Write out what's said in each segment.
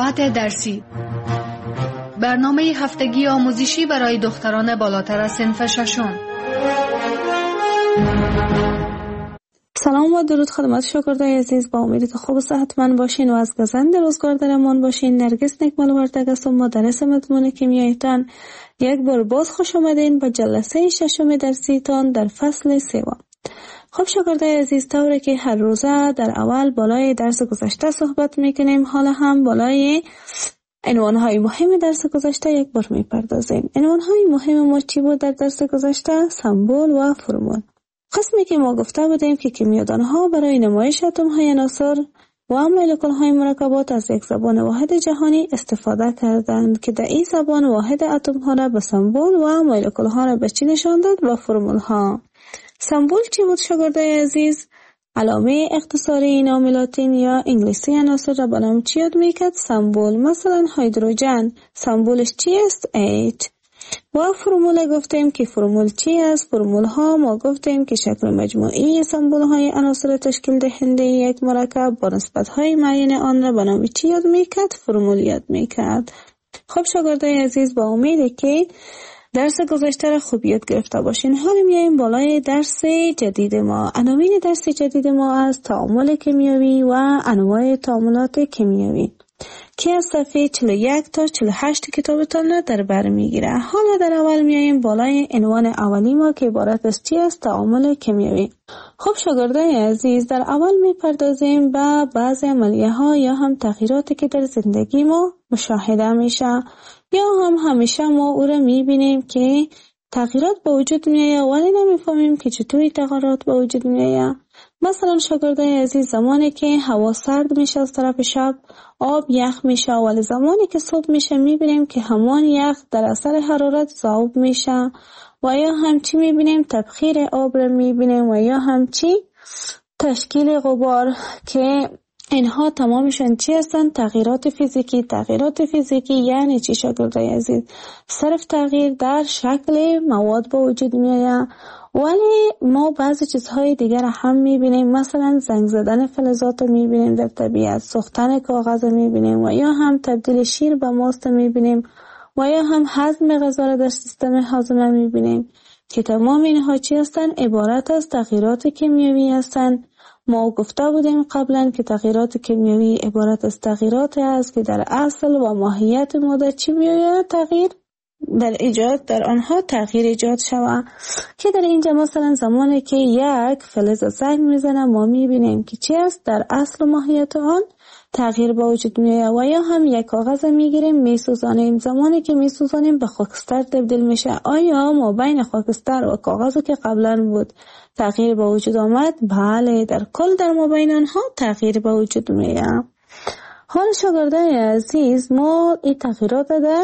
مقامات درسی، برنامه هفتگی آموزشی برای دختران بالاتر از صنف ششم. سلام و درود خدمت شاگردای عزیز. با امید که خوب و صحتمند باشین و از گزند روزگار در امان باشین. نرگس نکمل وردگ هستم، مدرس مضمون کیمیایتان. یک بار باز خوش آمدین به جلسه ششم درسیتان در فصل سوم. خب شاگردای عزیز، طوری که هر روزه در اول بالای درس گذشته صحبت میکنیم، حالا هم بالای عنوانهای مهم درس گذشته یک بار میپردازیم. عنوانهای مهم ما چی بود در درس گذشته؟ سمبل و فرمول. قسمی که ما گفته بودیم که کیمیادانها برای نمایش اتم‌های عناصر و مولکول‌های مرکبات از یک زبان واحد جهانی استفاده کردند که در این زبان واحد اتم‌ها را به سمبل و مولکول‌ها را به چی نشان داد؟ به فرمول‌ها. سمبل چی بود شاگردای عزیز؟ علامه اختصاری نام لاتین یا انگلیسی عناصر را به نام چی یاد میکرد؟ سمبل. مثلا هیدروژن سمبلش چی است؟ H. و فرمول گفتیم که فرمول چی است؟ فرمول ها ما گفتیم که شکل مجموعی سمبل های عناصر تشکیل دهنده یک مرکب با نسبت های معین آن را به نام چی یاد میکرد؟ فرمول یاد میکرد. خب شاگردای عزیز، با امیده که درس گذشته را خوب یاد گرفته باشین. حالا میایم بالای درس جدید ما. عناوین درس جدید ما از تعامل کیمیایی و انواع تعاملات کیمیایی که از صفحه 41 تا 48 کتابتان را در بر میگیره. حالا در اول میایم بالای عنوان اولی ما که عبارت از چی است؟ تعامل کیمیایی. خب شاگردای عزیز، در اول میپردازیم به بعضی عملیه ها یا هم تغییراتی که در زندگی ما مشاهده میشه یا هم همیشه ما او را میبینیم که تغییرات به وجود میایه ولی نمیفهمیم که چطوری تغییرات به وجود میایه. مثلا شاگردای عزیز، زمانی که هوا سرد میشه از طرف شب آب یخ میشه، ولی زمانی که صبح میشه میبینیم که همان یخ در اثر حرارت ذوب میشه و یا همچی میبینیم تبخیر آب را میبینیم و یا همچی تشکیل غبار که اینها تمامشون چی هستن؟ تغییرات فیزیکی. تغییرات فیزیکی یعنی چی شاگردای عزیز؟ صرف تغییر در شکل مواد با وجود میآید، ولی ما بعضی چیزهای دیگر هم میبینیم. مثلا زنگ زدن فلزات میبینیم در طبیعت، سوختن کاغذ میبینیم و یا هم تبدیل شیر به ماست میبینیم و یا هم هضم غذا را در سیستم هاضمه میبینیم که تمام اینها چی هستن؟ عبارت از تغییرات کیمیایی هستند. ما گفته بودیم قبلا که تغییرات کیمیایی عبارت از تغییراتی است که در اصل و ماهیت ماده چی میآید؟ تغییر در ایجاد در آنها تغییر ایجاد شود. که در اینجا مثلا زمانی که یک فلز زنگ میزنه ما میبینیم که چی است؟ در اصل و ماهیت آن تغییر به وجود میآید. و یا هم یک کاغذ میگیریم میسوزانیم، زمانی که میسوزانیم به خاکستر تبدیل میشه. آیا ما بین خاکستر و کاغذی که قبلا بود تغییر به وجود آمد؟ بله، در کل در مابین آنها تغییر به وجود میآید. حال شاگردان عزیز، ما این تغییرات در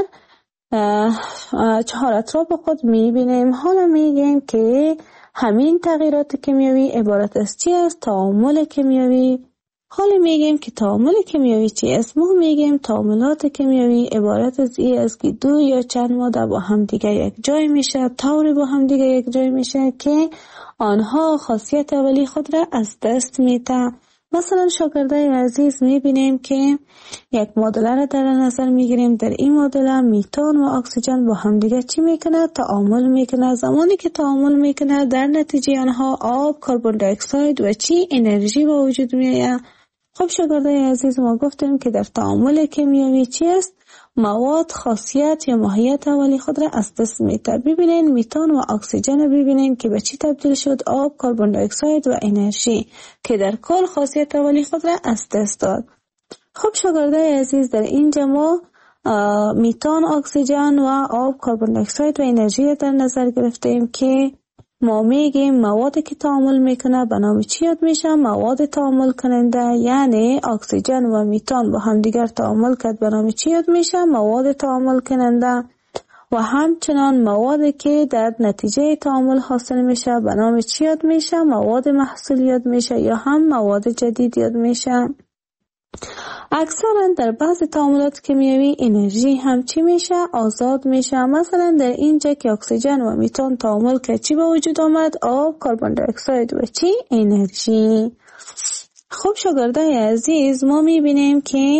4 اطراف خود میبینیم. حالا میگیم که همین تغییرات کیمیایی عبارت از چی است؟ تعامل کیمیایی. حالا میگیم که تعامل کیمیایی چی است؟ ما میگیم تعاملات کیمیایی عبارت از این است که دو یا چند ماده با هم دیگه یک جای میشه، طوری با هم دیگه یک جای میشه که آنها خاصیت اولی خود را از دست میده. مثلا شاگردای عزیز میبینیم که یک معادله را در نظر میگیریم. در این معادله میتان و اکسیژن با هم دیگه چی میکنه؟ تعامل میکنه. زمانی که تعامل میکنه در نتیجه آنها آب، کربن دی اکساید و چی؟ انرژی به وجود میآید. خب شاگردای عزیز، ما گفتیم که در تعامل کیمیایی چی است؟ مواد خاصیت یا ماهیت اولی خود را از دست میده. ببینین میتان و اکسیژن رو ببینین که به چی تبدیل شد؟ آب، کربن دی اکساید و انرژی که در کل خاصیت اولی خود را از دست داد. خب شاگردای عزیز، در اینجا ما میتان، اکسیژن و آب، کربن دی اکساید و انرژی در نظر گرفتیم که ما میگیم موادی که تعامل میکنه به نام چی یاد میشه؟ مواد تعامل کننده. یعنی اکسیژن و میتان با هم دیگر تعامل کرد به نام چی یاد میشه؟ مواد تعامل کننده. و همچنان موادی که در نتیجه تعامل حاصل میشه به نام چی یاد میشه؟ مواد محصول یاد میشه یا هم مواد جدید یاد میشه. اکثرا در بعض تعاملات کیمیایی انرژی هم چی میشه؟ آزاد میشه. مثلا در اینجا که اکسیژن و میتان تعامل که چی به وجود آمد؟ آب، کربن دی اکساید و چی؟ انرژی. خب شاگردای عزیز، ما میبینیم که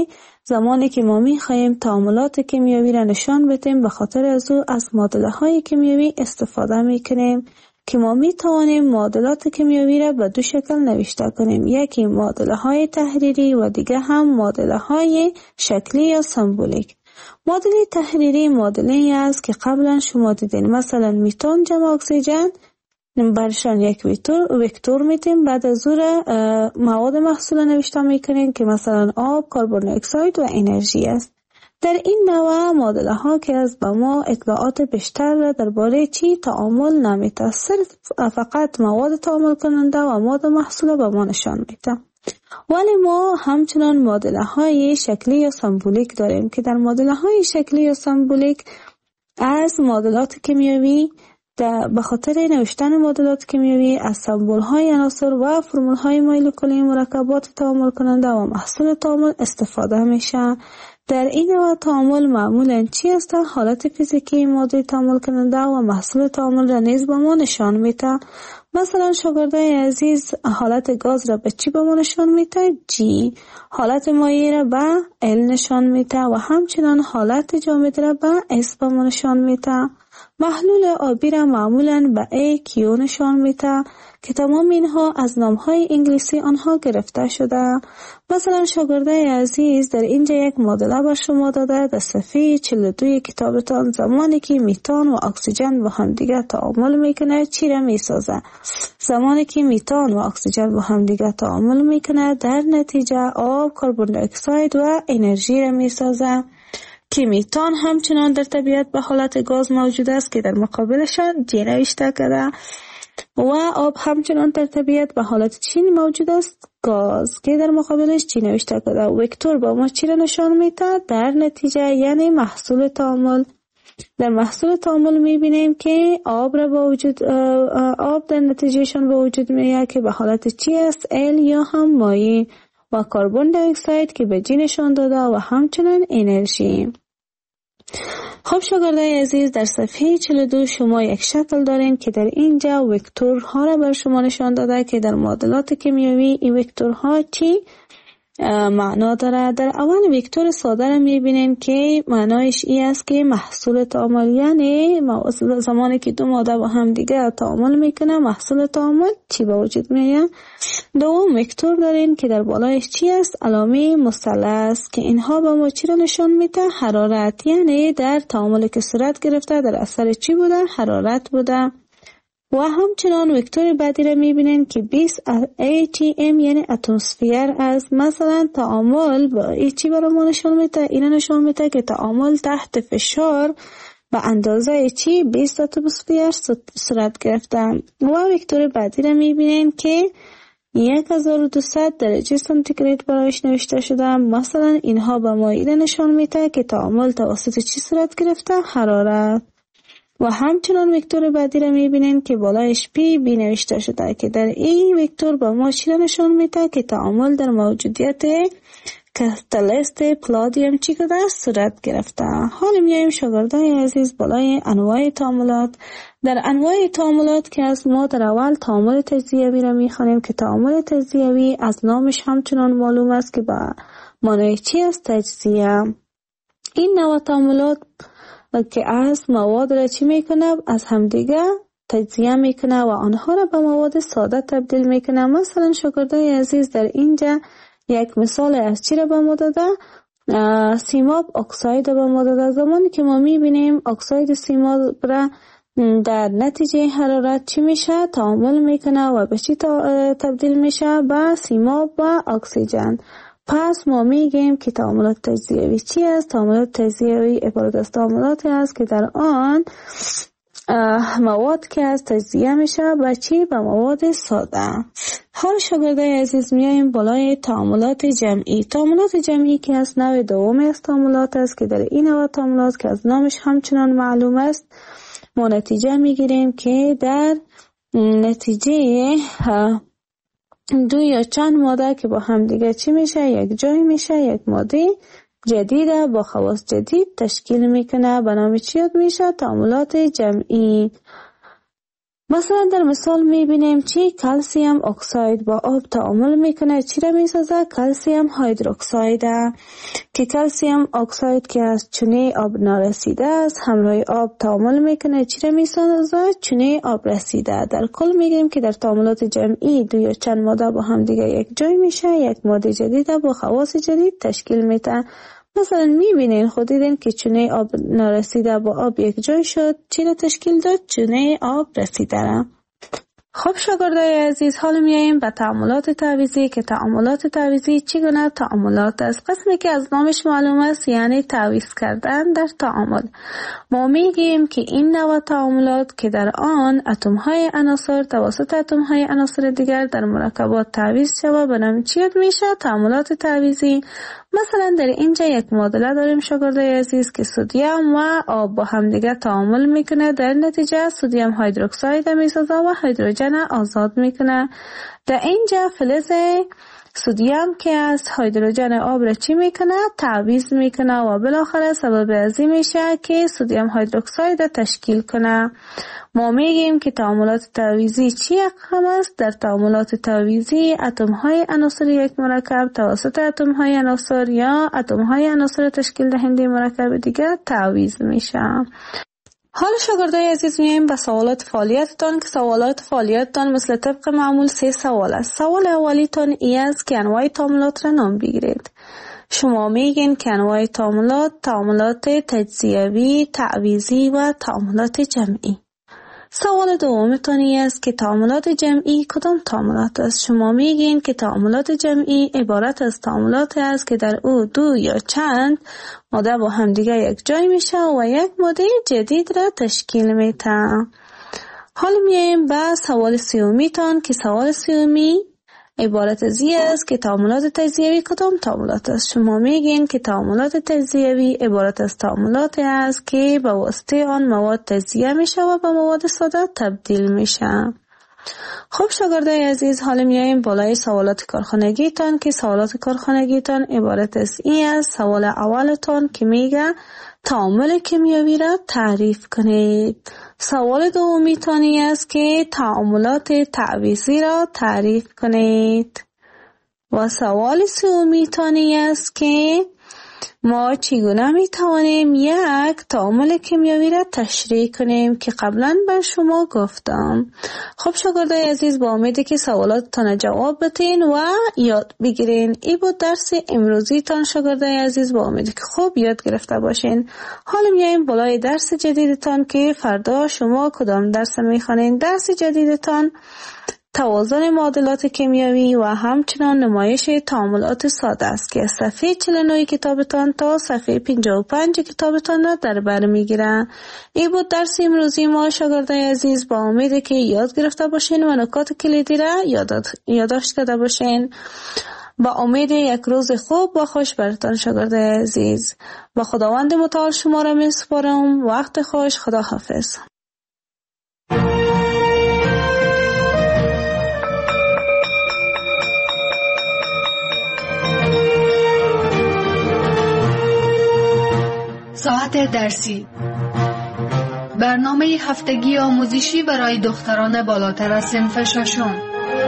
زمانی که ما می‌خواهیم تعاملات کیمیایی را نشان بدیم، به خاطر از معادله‌های کیمیایی استفاده می‌کنیم که ما می‌توانیم معادلات کیمیایی را به دو شکل نوشته کنیم. یکی معادله‌های تحریری و دیگر هم معادله‌های شکلی یا سمبولیک. معادله تحریری معادله‌ای است که قبلا شما دیدین، مثلا میتان جمع اکسیژن برشان یک وکتور میتیم، بعد از اون مواد محصول نوشته میکنیم که مثلا آب، کربن دی اکساید و انرژی است. در این نوع معادله ها که از به ما اطلاعات بیشتر را درباره چی تعامل نمیده، صرف فقط مواد تعامل کننده و مواد محصول به ما نشان میده. ولی ما همچنان معادله های شکلی یا سمبولیک داریم که در معادله های شکلی یا سمبولیک از معادلات کیمیایی به خاطر نوشتن معادلات کیمیایی از سمبول های عناصر و فرمول های مولکولی مرکبات تعامل کننده و محصول تعامل استفاده میشه. در این نوع تعامل معمولاً چی است؟ حالت فیزیکی ماده تعامل کننده و محصول تعامل را نیز به ما نشان میده. مثلا شاگردای عزیز حالت گاز را به چی به ما نشان میده؟ G. حالت مایع را به L نشان میده و همچنان حالت جامد را به S به ما نشان میده. محلول آبی را معمولاً به AQ نشان میده که تمام اینها از نامهای انگلیسی آنها گرفته شده. مثلا شاگردای عزیز در اینجا یک معادله بر شما داده در صفحه 42 کتابتان، زمانی که میتان و اکسیژن با هم دیگر تعامل میکنه چی را میسازه؟ زمانی که میتان و اکسیژن با هم دیگر تعامل میکنه در نتیجه آب، کربن دی اکساید و انرژی را میسازه که میتان همچنان در طبیعت به حالت گاز موجود است که در مقابلشان G نوشته کرده و آب همچنان در طبیعت به حالت چی موجود است؟ گاز که در مقابلش چی نوشته کرده. وکتور با ما چی را نشان میده؟ در نتیجه یعنی محصول تعامل. در محصول تعامل میبینیم که آب در نتیجهشان به وجود میاد که به حالت چی است؟ L یا هم مایع، و کربن دی اکساید که به G نشان داده و همچنان انرژی. خب شاگردای عزیز در صفحه 42 شما یک شکل دارین که در اینجا وکتورها را بر شما نشان داده که در معادلات کیمیایی این وکتورها چی معنا داره. در اول وکتور ساده را میبینین که معنایش ای است که محصول تعامل، یعنی زمانی که دو ماده با هم دیگه تعامل میکنه محصول تعامل چی به وجود میاد. دوم وکتور دارین که در بالایش چی است؟ علامه مثلث که اینها به ما چی را نشان میده؟ حرارت، یعنی در تعامل که صورت گرفته در اثر چی بوده؟ حرارت بوده. و همچنان وکتور بعدی را میبینین که 20 atm یعنی اتمسفر است. مثلا تعامل با ای چی برای ما نشان میده؟ این نشان میده که تعامل تحت فشار به اندازه چی 20 اتمسفر صورت گرفته. و وکتور بعدی را میبینین که 1200 درجه سانتیگراد برایش نوشته شده. مثلا اینها به ما این نشان میده که تعامل توسط چی صورت گرفته؟ حرارت. و همچنان وکتور بعدی را میبینیم که بالایش پی بی نوشته شده که در این وکتور به ما چی را نشان میده که تعامل در موجودیت کاتالیست پلادیم چی کده صورت گرفته. حالا میایم شاگردای عزیز بالای انواع تعاملات. در انواع تعاملات که از ما در اول تعامل تجزیوی را میخوانیم که تعامل تجزیوی از نامش همچنان معلوم است که با معنای چی است؟ تجزیه. این نوع تعاملات که از مواد را چی میکنه؟ از همدیگه تجزیه میکنه و آنها را به مواد ساده تبدیل میکنه. مثلا شاگردای عزیز در اینجا یک مثال از چی را به ما داده؟ سیماب اکساید به ما داده. زمانی که ما میبینیم اکساید سیماب را در نتیجه حرارت چی میشه؟ تعامل میکنه و به چی تبدیل میشه؟ به سیماب و اکسیژن. پس ما میگیم که تعاملات تجزیوی چی است؟ تعاملات تجزیوی عبارت از تعاملاتی است که در آن مواد که از تجزیه میشه به چی؟ به مواد ساده. حال شاگردای عزیز میایم بالای تعاملات جمعی. تعاملات جمعی که از نوع دوم از تعاملات است که در این نوع تعاملات که از نامش همچنان معلوم است ما نتیجه میگیریم که در نتیجه دو یا چند ماده که با هم دیگه چی میشه؟ یک جای میشه، یک ماده جدیده با خواص جدید تشکیل میکنه. به نام چی یاد میشه؟ تعاملات جمعی. مثلا در مثال میبینیم چی کلسیم اکساید با آب تعامل میکنه، چی را میسازه؟ کلسیم هیدروکساید که کلسیم اکساید که از چونه آب نارسیده است همراه آب تعامل میکنه، چی را میسازه؟ چونه آب رسیده. در کل میگیم که در تعاملات جمعی دو یا چند ماده با هم دیگه یک جای میشه، یک ماده جدید با خواص جدید تشکیل میده. مثلا میبینین خود دیدین که چونه آب نارسیده با آب یک جای شد، چی را تشکیل داد؟ چونه آب رسیده را. خب شاگردای عزیز، حالا میاییم به تعاملات تعویضی که تعاملات تعویضی چگونه تعاملات است. قسمی که از نامش معلوم است یعنی تعویض کردن در تعامل. ما میگیم که این نوع تعاملات که در آن اتم‌های عناصر توسط اتم‌های عناصر دیگر در مرکبات تعویض شود به نام چی میشه؟ تعاملات تعویضی. مثلا در اینجا یک معادله داریم شاگردای عزیز که سدیم و آب با هم دیگه تعامل میکنه، در نتیجه سدیم هیدروکساید میسازه و هیدروژن آزاد میکنه. در اینجا فلز سدیم که از هیدروژن آب را چی میکنه؟ تعویض میکنه و بالاخره سبب ازی میشه که سدیم هیدروکساید تشکیل کنه. ما میگیم که تعاملات تعویضی چی اقسام است؟ در تعاملات تعویضی اتم‌های عناصر یک مرکب توسط اتم‌های عناصر یا اتم‌های عناصر تشکیل دهنده مرکب دیگر تعویض میشه. حالا شاگردای عزیز میایم به سوالات فعالیتتان که سوالات فعالیتتان مثل طبق معمول 3 سوال است. سوال اولیتان ای است که انواع تعاملات را نام بگیرید. شما میگین که انواع تعاملات تجزیوی، تعویضی و تعاملات جمعی. سوال دومتان است که تعاملات جمعی کدام تعاملات است؟ شما میگین که تعاملات جمعی عبارت از تعاملات است که در او دو یا چند ماده با هم دیگه یک جای میشه و یک ماده جدید را تشکیل میده. حالا میایم به سوال سومیتان که سوال سومی عبارت از این است که تعاملات تجزیوی کدام تعاملات است؟ شما میگین که تعاملات تجزیوی عبارت از تعاملات است که به واسطه آن مواد تجزیه میشه و به مواد ساده تبدیل میشه. خب شاگردای عزیز، حالا میایم بالای سوالات کارخانگیتان که سوالات کارخانگیتان عبارت از این است. سوال اولتان که میگه تعامل کیمیایی را تعریف کنید. سوال دومیتان است که تعاملات تعویضی را تعریف کنید. و سوال سومیتان است که ما چگونه می توانیم یک تعامل کیمیایی را تشریح کنیم که قبلا بر شما گفتم. خب شاگردای عزیز، با امیدی که سوالاتتان جواب بدین و یاد بگیرین. این بود درس امروزی تان شاگردای عزیز، با امیدی که خوب یاد گرفته باشین. حالا میایم بالای درس جدیدتان که فردا شما کدام درس میخوانین. درس جدیدتان توازن معادلات کیمیایی و همچنان نمایش تعاملات ساده است که صفحه 49 کتابتان تا صفحه 55 کتابتان را در بر میگیره. این بود درس امروزی ما شاگردای عزیز، با امید که یاد گرفته باشین و نکات کلیدی را یادداشت کرده باشین. با امید یک روز خوب و خوش براتان شاگردای عزیز. با خداوند متعال شما را میسپارم. وقت خوش. خدا حافظ. ساعت درسی، برنامه هفتگی آموزشی برای دختران بالاتر از صنف ششم.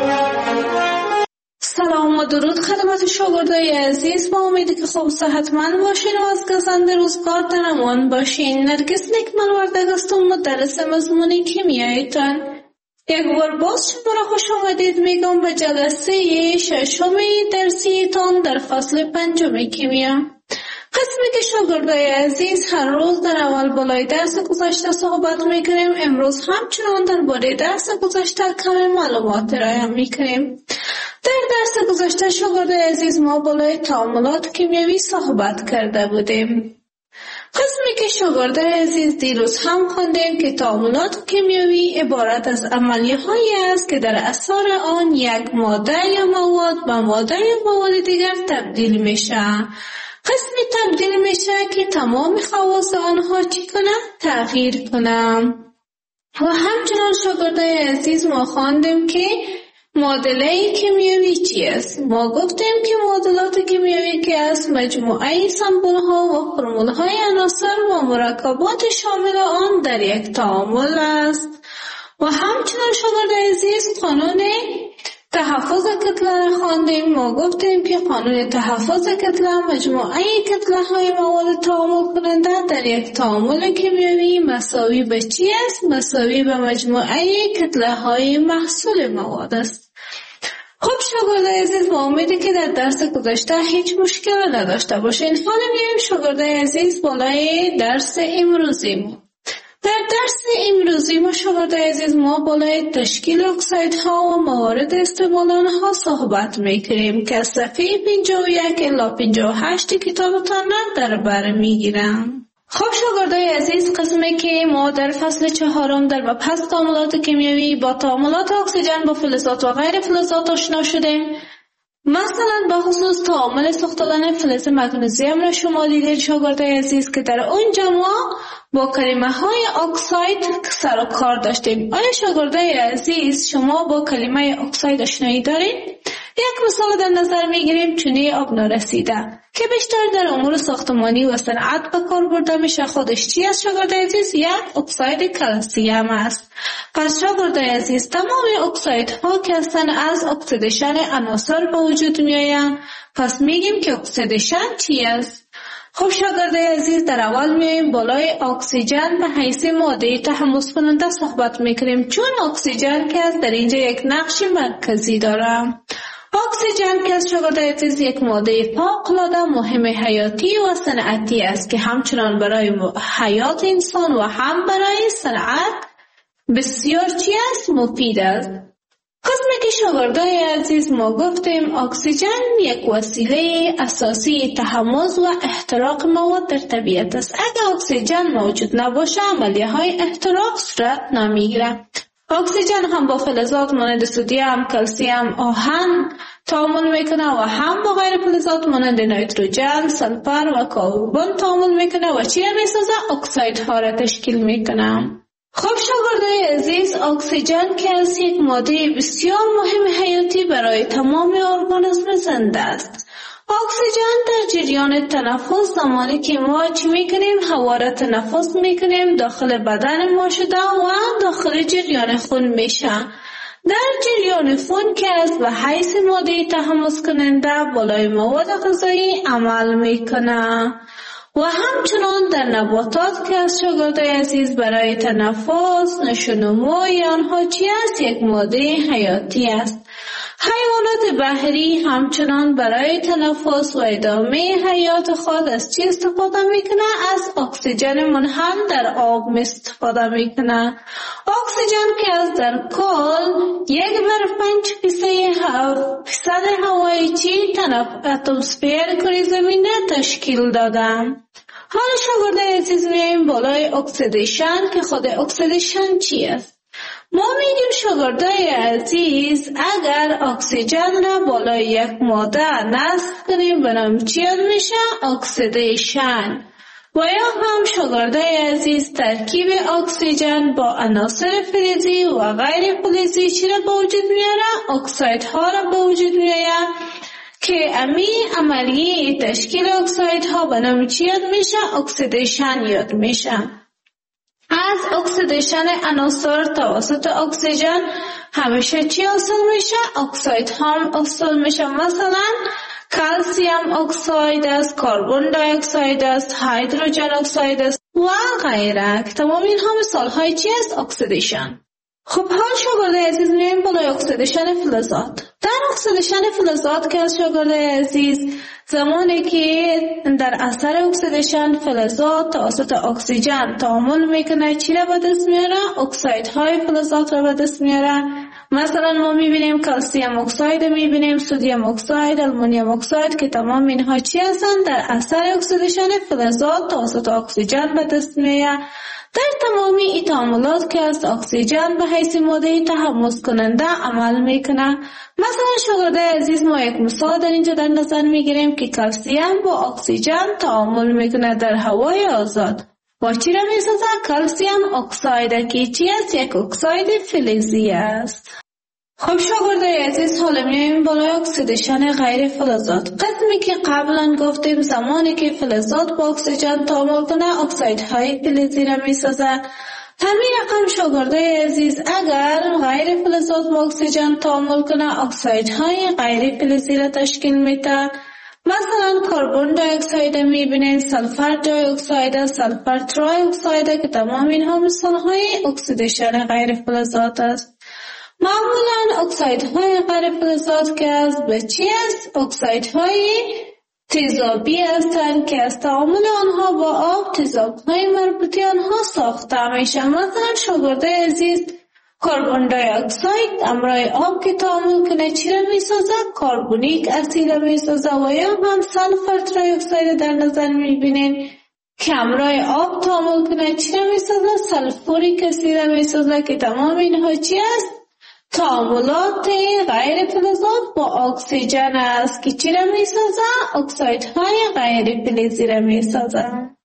سلام و درود خدمت شاگردای عزیز، با امیدی که خوب صحتمند باشین و از گزند روزگار در امان باشین. نرگس نکمل وردگ هستم، مدرس مضمون کیمیایتان. یک بار باز شما را خوش آمدید میگم به جلسه ششم درسیتان در فصل 5 کیمیا. قسمی که شاگردای عزیز هر روز در اول بالای درس گذشته صحبت میکنیم، امروز همچنان درباره درس گذشته کمی معلومات ارائه میکنیم. در درس گذشته شاگردای عزیز ما بالای تعاملات کیمیایی صحبت کرده بودیم. قسمی که شاگردای عزیز دیروز هم خوندیم که تعاملات کیمیایی عبارت از عملیه‌هایی است که در اثر آن یک ماده یا مواد به ماده یا مواد دیگر تبدیل میشه. قسمی تبدیل میشه که تمام خواص آنها چی کنه؟ تغییر کنه. و همچنان شاگردای عزیز ما خواندیم که معادله کیمیایی چی است؟ ما گفتیم که معادلات کیمیایی که است مجموعه سمبل ها و فرمول های عناصر و مرکبات شامل آن در یک تعامل است. و همچنان شاگرد عزیز قانون تحفظ کتله را خواندیم. ما گفتیم که قانون تحفظ کتله مجموعه کتله های مواد تعامل کننده در یک تعامل کیمیایی مساوی به چی است؟ مساوی به مجموعه کتله های محصول مواد است. خب شاگرد عزیز، با امیدی که در درس گذشته هیچ مشکل نداشته باشین. حالا میایم شاگرد عزیز بالای درس امروزی ما. در درس امروزی ما شاگرد عزیز ما بالای تشکیل اکسایدها و موارد استعمال آنها صحبت میکنیم که از صفحه 51 الی 58 کتابتان در بر میگیرم. خب شاگردای عزیز، قسمی که ما در فصل 4 در مبحث تعاملات کیمیایی با تعاملات اکسیژن با فلزات و غیر فلزات آشنا شدیم. مثلا به خصوص تعامل ساختن فلز مگنیزیم را شما دیدید شاگردای عزیز که در اونجا ما با کلمه های اکساید سر و کار داشتیم. آیا شاگردای عزیز شما با کلمه اکساید آشنایی دارید؟ یک مثال در نظر میگیریم، چونه آب نارسیده که بیشتر در امور ساختمانی و صنعت به کار برده میشه. خودش چی است شاگردای عزیز؟ یک اکساید کلسیم است. پس شاگردای عزیز تمام اکسایدها که هستند از اکسیدیشن عناصر به وجود میآیند. پس میگیم که اکسیدیشن چی است؟ خب شاگردای عزیز، در اول میایم بالای اکسیژن به حیث ماده تحمض کننده صحبت میکنیم، چون اکسیژن که از در اینجا یک نقش مرکزی داره. اکسیژن که از شاگردای عزیز یک ماده فوق‌العاده مهم حیاتی و صنعتی است که همچنان برای حیات انسان و هم برای صنعت بسیار چی است؟ مفید است. قسمی که شاگردای عزیز ما گفتیم اکسیژن یک وسیله اساسی تحمض و احتراق مواد در طبیعت است. اگر اکسیژن موجود نباشه عملیه های احتراق صورت نمیگیره. اکسیژن هم با فلزات مانند سدیم، کلسیم، آهن تعامل میکنه و هم با غیر فلزات مانند نیتروژن، سلفر و کربن تعامل میکنه و چی میسازه؟ اکسایدها را تشکیل میکنه. خب شاگردای عزیز، اکسیژن که از یک ماده بسیار مهم حیاتی برای تمام ارگانیسم زنده است. اکسیژن در جریان تنفس، زمانی که ما چی میکنیم؟ هوا را تنفس میکنیم، داخل بدن ما شده و داخل جریان خون میشه. در جریان خون که از به حیث ماده تحمض کننده بالای مواد غذایی عمل میکنه و همچنان در نباتات که از شاگردای عزیز برای تنفس، نشونموی آنها چی است؟ یک ماده حیاتی است. حیوانات بحری همچنان برای تنفس و ادامه حیات خود از چی استفاده میکنه؟ از اکسیژن منحل در آب استفاده میکنه. اکسیژن که از در کل 1/5% هوای چی اتمسفر کره زمین تشکیل دادن. حالا شاگردای عزیز میایم بالای اکسیدیشن که خود اکسیدیشن چی است؟ ما میگیم شاگردای عزیز اگر اکسیژن را بالای یک ماده نصب کنیم به نام چی میشه؟ اکسیدیشن. و یا هم شاگردای عزیز ترکیب اکسیژن با عناصر فلزی و غیر فلزی چی را به وجود میاره؟ اکسایدها را به وجود میاره که امی عملیه تشکیل اکسایدها به نام چی یاد میشه؟ اکسیدیشن یاد میشه. از اکسیدیشن عناصر توسط اکسیژن همیشه چی حاصل میشه؟ اکسایدها هم حاصل میشه. مثلا کلسیم اکساید است، کربن دی اکساید است، هیدروژن اکساید است و غیره. تمام اینها مثال های چی است؟ اکسیدیشن. خب حال شاگردای عزیز میایم بالای اکسیدیشن فلزات. در اکسیدیشن فلزات که از شاگردای عزیز زمانی که در اثر اکسیدیشن فلزات توسط اکسیژن تعامل میکنه چی را به دست میاره؟ اکسایدهای فلزات را به دست میاره. مثلا ما میبینیم کلسیم اکساید، میبینیم سدیم اکساید، آلومینیوم اکساید که تمام اینها چی هستند؟ در اثر اکسیدیشن فلزات توسط اکسیژن به دست میاره. در تمامی این تعاملات که از اکسیژن به حیث ماده تحمض کننده عمل میکنه. مثلا شاگردای عزیز ما یک مثال در اینجا در نظر میگیریم که کلسیم با اکسیژن تعامل میکنه در هوای آزاد و چی را میسازه؟ کلسیم اکساید که چی است؟ یک اکساید فلزی است. خب شاگردای عزیز حالا میایم بالای اکسیدیشن غیر فلزات. قسمی که قبلا گفتیم زمانی که فلزات با اکسیژن تعامل کنه اکسایدهای فلزی را میسازه. همین رقم شاگردای عزیز اگر غیر فلزات با اکسیژن تعامل کنه اکسایدهای غیر فلزی را تشکیل میده. مثلا کربن دی اکساید میبینین، سلفر دی اکساید، سلفر تری اکساید که تمام اینها مثالهای اکسیدیشن غیر فلزات است. معمولا اکسایدهای غیر فلزات که از به چی است؟ اکسایدهای تیزابی هستند که از تعامل آنها با آب تیزابهای مربوطی آنها ساخته میشه. مثلا شاگرده عزیز کربن دی اکساید همراه آب که تعامل کنه چی را میسازه؟ کربونیک اسید را میسازه. و یا هم سلفر تری اکساید در نظر میبینین که همراه آب تعامل کنه چی را میسازه؟ سلفوریک اسید را میسازه که تمام اینها چی است؟ تعاملات غیر فلزات با اکسیژن است که چی را میسازه؟ اکسایدهای غیر فلزی را میسازه.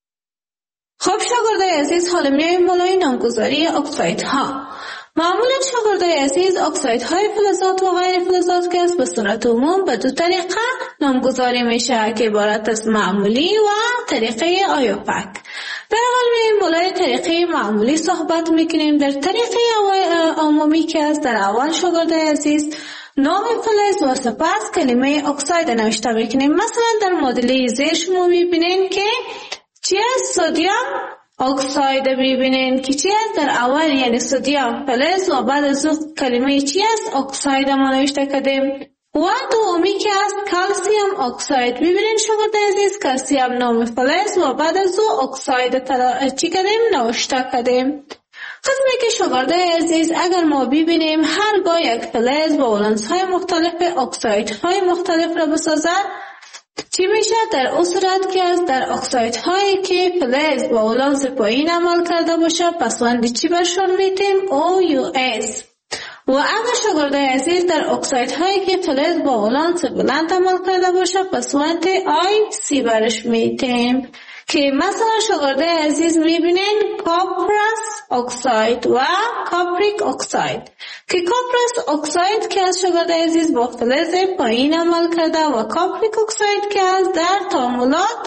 خب شاگردای عزیز حالا میایم بالای نامگذاری اکسایدها. معمولا شاگردای عزیز اکسایدهای فلزات و غیر فلزات که است به صورت عموم به دو طریقه نامگذاری میشه که عبارت از معمولی و طریقه آیوپک. در اول میایم بالای طریقه معمولی صحبت میکنیم. در طریقه عمومی که است در اول شاگردای عزیز نام فلز و سپس کلمه اکساید نوشته میکنیم. مثلا در مدل زیر شما میبینین که چی است؟ سدیم اکساید میبینین که چی است؟ در اول یعنی سدیم فلز و بعد از اون کلمه چی است؟ اکساید ما نوشته کردیم. و دومی که است کلسیم اکساید. ببینین شاگرد عزیز کلسیم نام فلز و بعد از او اکساید چی کردیم؟ نوشته کردیم. قسمی که شاگرد عزیز اگر ما ببینیم هرگاه یک فلز با ولانس های مختلف اکسایدهای مختلف را بسازد چی میشه؟ در اون صورت که است در اکسایدهایی که فلز با ولانس پایین عمل کرده باشه پسوند چی برشون میتیم؟ OUS. و اگر شاگرد عزیز در اکسایدهایی که فلز با ولانس بلند عمل کرده باشه پسوند IC برش میتیم که مثلا شاگرد عزیز میبینین کپرس اکساید و کاپریک اکساید که کپرس اکساید که از شاگرد عزیز با فلز پایین عمل کرده و کاپریک اکساید که از در تعاملات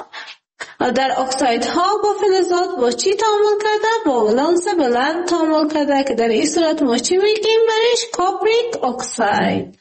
در اکسایدها با فلزات با چی تعامل کرده؟ با ولانس بلند تعامل کرده که در این صورت ما چی میگیم برش؟ کاپریک اکساید.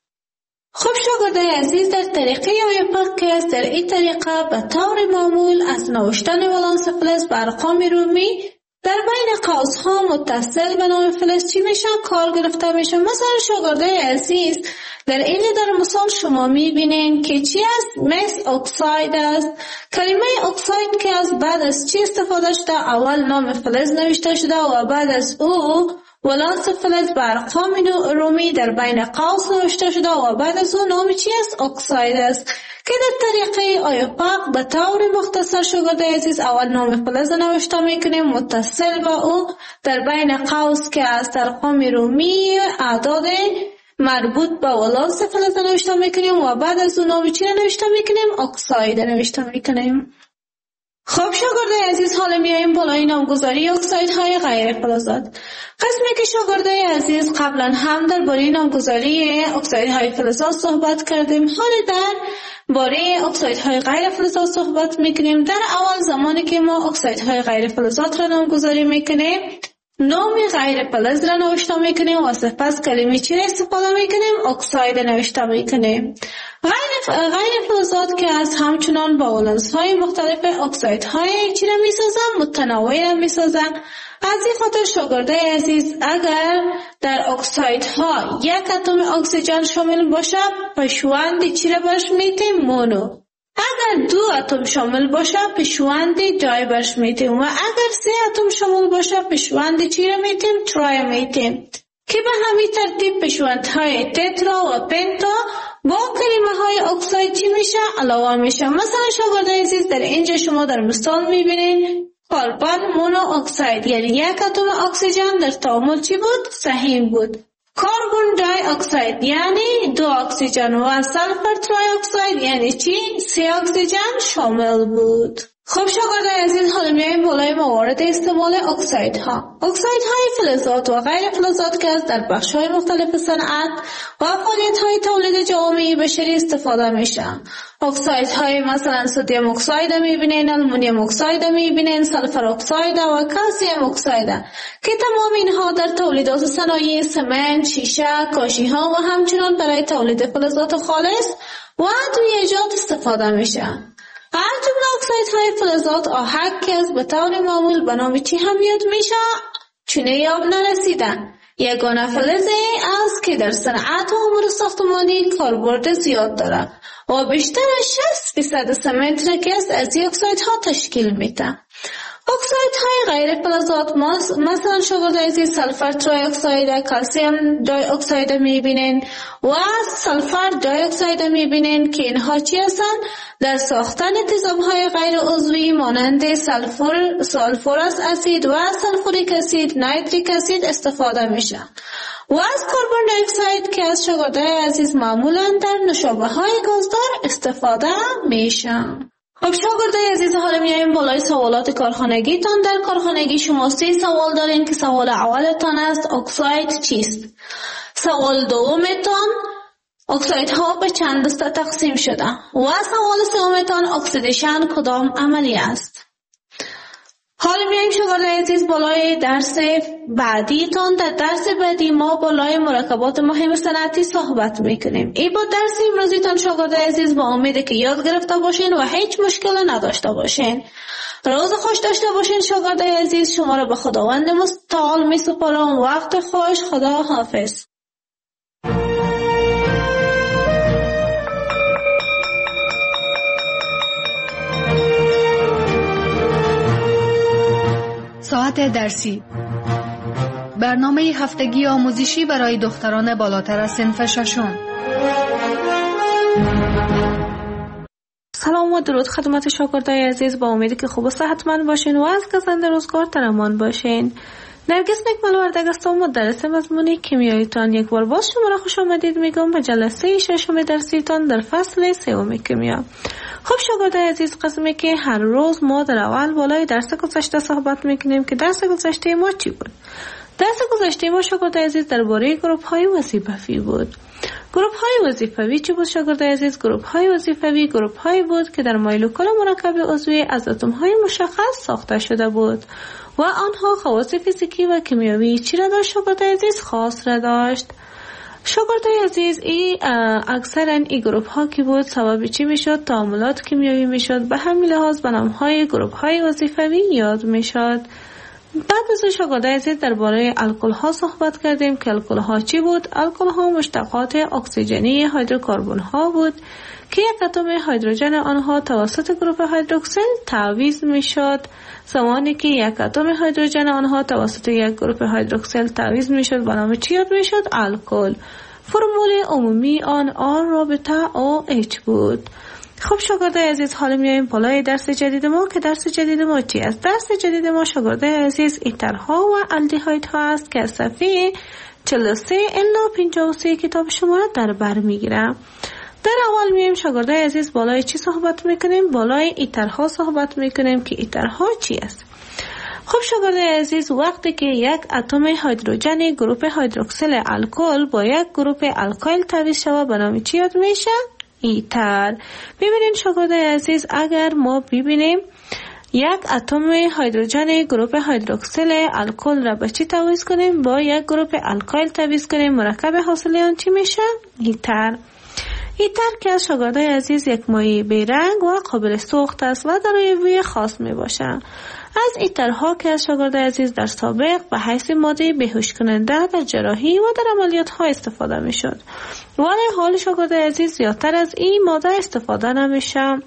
خب شاگردای عزیز در طریقه آیوپک که است در این طریقه به طور معمول از نوشتن ولانس فلز به ارقام رومی در بین قوس‌ها متصل به نام فلز چی میشه؟ کار گرفته میشه. مثلا شاگردای عزیز در این در مثال شما میبینین که چی است؟ مس اکساید است. کلمه اکساید که از بعد از چی استفاده شده؟ اول نام فلز نوشته شده و بعد از او ولانس فلز به ارقام رومی در بین قوس نوشته شده و بعد از اون نام چی است؟ اکساید است که در طریقه آیوپک به طور مختصر شاگرد عزیز اول نام فلز نوشته میکنیم متصل با او در بین قوس که از ارقام رومی اعداد مربوط به ولانس فلز نوشته میکنیم و بعد از اون نام چی نوشته میکنیم؟ اکساید نوشته میکنیم. خب شاگرد عزیز حالا میایم بالای نامگذاری اکسایدهای غیر فلزات. قسمی که شاگرد عزیز قبلا هم درباره نامگذاری اکسایدهای فلزات صحبت کردیم. حالا در باره اکسایدهای غیر فلزات صحبت میکنیم. در اول زمانی که ما اکسایدهای غیر فلزات را نامگذاری میکنیم نام غیر فلز را نوشته میکنیم و سپس کلمه چی را استفاده میکنیم؟ اکساید نوشته میکنیم. غیر فلزات که از همچنان با ولانس های مختلف اکسایدهای چی را میسازن؟ متنوع را میسازن. از این خاطر شاگردای عزیز اگر در اکسایدها یک اتم اکسیژن شامل باشه پشوند چی را برش میتیم؟ مونو. اگر دو اتم شامل باشه پشوند دای برش میتیم و اگر سه اتم شامل باشه پشوند چی را میتیم؟ ترای میتیم که به همین ترتیب پشوندهای تترا و پنتا با کلمه های اکساید چی میشه؟ علاوه میشه. مثلا شاگردای عزیز در اینجا شما در مثال میبینین کربن مونو اکساید یعنی یک اتم اکسیژن در تعامل چی بود؟ سهیم بود. کربن دی اکساید یعنی دو اکسیژن و سلفر تری اکساید یعنی چی؟ سه اکسیژن شامل بود. خب شاگردان عزیز، حالا میایم بالای موارد استعمال اکسایدها. اکسایدهای فلزات و غیر فلزات که از در بخش‌های مختلف صنعت و فعالیت‌های تولید جوامع بشری استفاده میشن. اکسایدهای مثلا سدیم اکساید میبینین، آلومینیوم اکساید میبینین، سلفر اکساید و کلسیم اکساید که تمام اینها در تولیدات صنایع سمنت، شیشه، کاشی‌ها و همچنین برای تولید فلزات خالص و ادویه‌جات استفاده میشن. هر جمله اکسایدهای فلزات آهک که از به طور معمول به نام چی هم یاد میشه چونه یاب نرسیدن. یگانه فلزی است که در صنعت و امور ساختمانی کاربرد زیاد داره و بیشتر از 60% سمنت را که از این اکسایدها تشکیل میده. اکسایدهای غیر فلزات مثلا شاگرد عزیز سلفر تری اکساید، کلسیم دی اکساید میبینین و سلفر دی اکساید میبینین که اینها چی هستن؟ در ساختن تیزابهای غیر عضوی مانند سلفورس اسید و سلفوریک اسید، نایتریک اسید استفاده میشن و از کربن دی اکساید که از شاگرد عزیز معمولا در نوشابه های گازدار استفاده میشن. خب شاگردای عزیز، حالا میایم بالای سوالات کارخانگیتان. در کارخانگی شما 3 سوال دارین که سوال اولتان است اکساید چیست؟ سوال دومتان اکسایدها به چند دسته تقسیم شده و سوال سومتان اکسیدیشن کدام عملی است؟ حالا میایم شاگردای عزیز بالای درس بعدیتان. در درس بعدی ما بالای مرکبات مهم صنعتی صحبت میکنیم. این با درس امروزیتان شاگردای عزیز با امیده که یاد گرفته باشین و هیچ مشکل نداشته باشین. روز خوش داشته باشین شاگردای عزیز. شما را به خداوند متعال میسپارم. وقت خوش. خدا حافظ. ساعت درسی، برنامه هفتگی آموزشی برای دختران بالاتر از صنف ششم. سلام و درود خدمت شاگردای عزیز. با امیدی که خوب و صحتمند باشین و از گزند روزگار در امان باشین. نرگس نکمل وردگ است و مدرس مضمون کیمیاییتان. یک بار باز شما را خوش آمدید میگم به جلسه ششم درسیتان در فصل 3 کیمیا. خب شاگردای عزیز، قسمی که هر روز ما در اول بالای درس گذشته صحبت میکنیم که درس گذشته ما چی بود؟ درس گذشته ما شاگردای عزیز درباره گروپ های وظیفوی بود. گروپ های وظیفوی چی بود شاگردای عزیز؟ گروپ های وظیفوی گروپ هایی بود که در مولکول مرکب عضوی از اتم های مشخص ساخته شده بود و آنها خواص فیزیکی و کیمیایی چی را داشت شاگردای عزیز؟ خاص را داشت. شاگردای عزیز، اکثرا این گروپ ها که بود سبب چی میشد؟ تعاملات کیمیایی میشد. به همین لحاظ به نام های گروپ های وظیفوی یاد میشد. بعد از شاگردای عزیز درباره الکل ها صحبت کردیم که الکل ها چی بود؟ الکل ها مشتقات اکسیژنی هیدروکربن ها بود که یک اتم هیدروژن آنها توسط گروپ هیدروکسیل تعویض میشد. زمانی که یک اتم هیدروژن آنها توسط یک گروپ هیدروکسیل تعویض میشد به نام چی یاد میشد؟ الکل. فرمول عمومی آن آر رابطه OH بود. خب شاگردای عزیز، حالا میایم بالای درس جدید ما که درس جدید ما چی است؟ درس جدید ما شاگردای عزیز ایترها و الدیهایدها است که از صفحه 43 الی 53 کتاب شما را در بر میگیرم. در اول میایم شاگردای عزیز بالای چی صحبت میکنیم؟ بالای ایترها صحبت میکنیم که ایترها چی است؟ خب شاگردای عزیز، وقتی که یک اتم هیدروژن گروپ هیدروکسیل الکل با یک گروپ الکایل تعویض شود به نام چی یاد میشه؟ ایتر. ببینید شاگردای عزیز، اگر ما ببینیم یک اتم هیدروژن گروپ هیدروکسیل الکل را به چی تعویض کنیم؟ با یک گروپ الکایل تعویض کنیم، مرکب حاصل آن چی میشه؟ ایتر. ایتر که از شاگردای عزیز یک مایع بیرنگ و قابل سوخت است و دارای بوی خاص می باشه. از ایترها که از شاگردای عزیز در سابق به حیث ماده بیهوش کننده در جراحی و در عملیات ها استفاده می شد، ولی حال شاگردای عزیز زیادتر از این ماده استفاده نمیشه.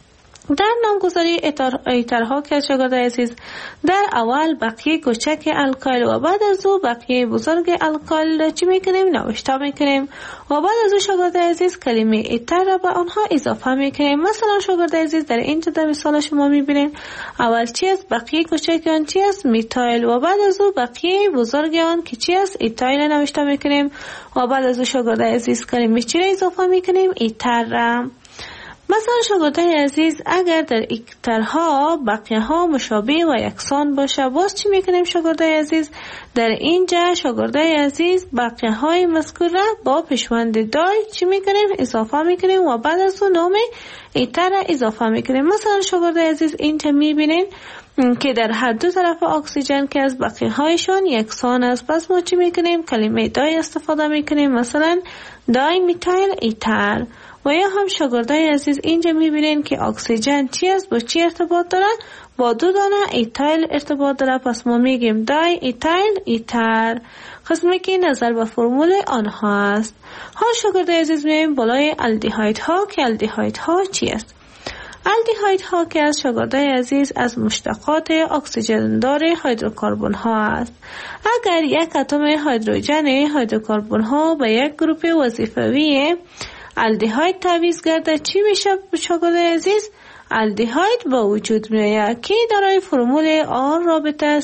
در نامگذاری ایترها که از شاگردای عزیز در اول بقیه کوچک الکایل و بعد از او بقیه بزرگ الکایل را چی میکنیم؟ نوشته میکنیم و بعد از او شاگردای عزیز کلمه ایتر را به آنها اضافه میکنیم. مثلا شاگردای عزیز در اینجا در مثال شما میبینیم اول چی است؟ بقیه کوچک آن چی است؟ میتایل و بعد از او بقیه بزرگ آن که چی است؟ ایتایل نوشته میکنیم و بعد از او شاگردای عزیز کلمه چی را اضافه میکنیم؟ ایتر را. مثلا شاگردای عزیز اگر در ایترها بقیه ها مشابه و یکسان باشه، باز چی میکنیم شاگردای عزیز؟ در اینجا شاگردای عزیز بقیه های مذکور را با پیشوند دای چی میکنیم؟ اضافه میکنیم و بعد از اون نام ایتر را اضافه میکنیم. مثلا شاگردای عزیز اینجا میبینین که در هر دو طرف اکسیژن که از بقیه هایشان یکسان است، پس ما چی میکنیم؟ کلمه دای استفاده میکنیم، مثلا دای میتایل ایتر. و یا هم شاگردای عزیز اینجا میبینین که اکسیژن چی است؟ با چی ارتباط داره؟ با دو دانه ایتایل ارتباط داره، پس ما میگیم دای ایتایل ایتر، قسمی که نظر به فرمول آنها است. حال شاگردای عزیز میایم بالای الدیهاید ها که الدیهاید ها چی است؟ الدیهاید ها که از شاگردای عزیز از مشتقات اکسیژن دار هیدروکربن ها است. اگر یک اتم هیدروژن هیدروکربن ها به یک گروپ وظیفوی الدیهاید تعویض گرده چی میشه شاگردای عزیز؟ الدیهاید با وجود میآید که دارای فرمول آر رابطه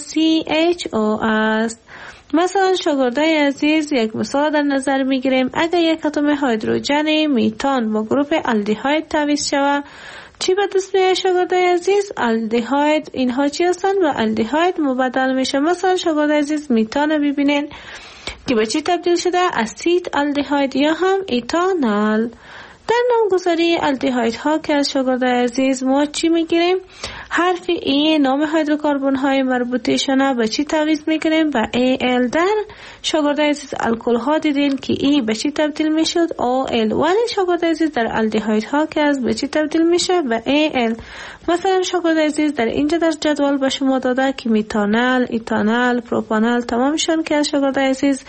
CHO است. مثلا شاگردای عزیز یک مثال در نظر میگیریم. اگر یک اتم هیدروژن میتان با گروپ الدیهاید تعویض شود چی به دست میاد شاگردای عزیز؟ الدیهاید. اینها چی هستند؟ و الدیهاید مبدل میشه. مثلا شاگردای عزیز میتان ببینین که به چی تبدیل شده؟ اسید الدیهاید یا هم ایتانال. در نامگذاری الدیهاید ها که از شاگردای عزیز ما چی میگیریم؟ حرف ای نام هیدروکربن های مربوطه‌شان به چی تعویض میکنیم؟ به AL. در شاگردای عزیز الکل ها دیدین که ای به چی تبدیل میشد؟ OL. ولی شاگردای عزیز در الدیهاید ها که از به چی تبدیل میشه؟ به AL. مثلا شاگردای عزیز در اینجا در جدول به شما داده که میتانل، ایتانل، پروپانل تمامشان که از شاگردای عزیز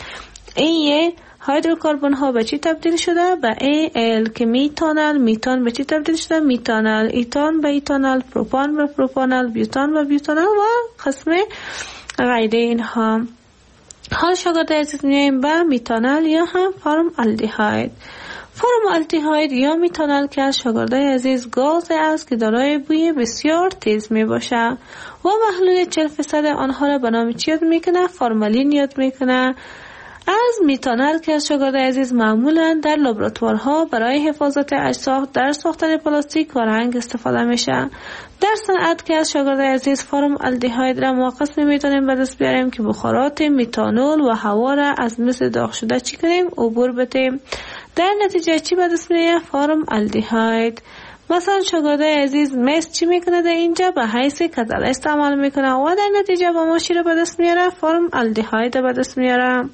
ای هیدروکربن ها به چی تبدیل شده؟ به AL. که میتانل، میتان به چی تبدیل شده؟ میتانل، ایتان به ایتانل، پروپان به پروپانل، بیوتان به بیوتانل و قسم غیره اینها. حال شاگردای عزیز میایم به میتانل یا هم فرم الدیهاید. فرم الدیهاید یا میتانل که از شاگردای عزیز گاز است که دارای بوی بسیار تیز می باشه و محلول 40% آنها را به نام چی یاد میکنه؟ فورمالین یاد میکنه. از میتانل که از شاگردای عزیز معمولا در لابراتوارها برای حفاظت اجزا در ساختن پلاستیک و رنگ استفاده میشه. در صنعت که از شاگردای عزیز فرم الدیهاید را ما قسمی میتونیم به دست بیاریم که بخارات میتانول و هوا را از مثل داغ شده چی کنیم؟ عبور بدیم. در نتیجه چی به دست میاره؟ فرم الدیهاید. مثلا شاگردای عزیز مس چی میکنه؟ در اینجا به حیث کتله استعمال میکنه و در نتیجه با ما چی را به دست میاره؟ فرم الدیهاید به دست میاره.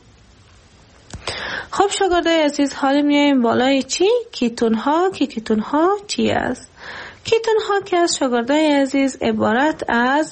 خب شاگردای عزیز حالا میایم بالای چی؟ کیتون ها. که کیتون ها چی است؟ کیتون ها که از شاگردای عزیز عبارت از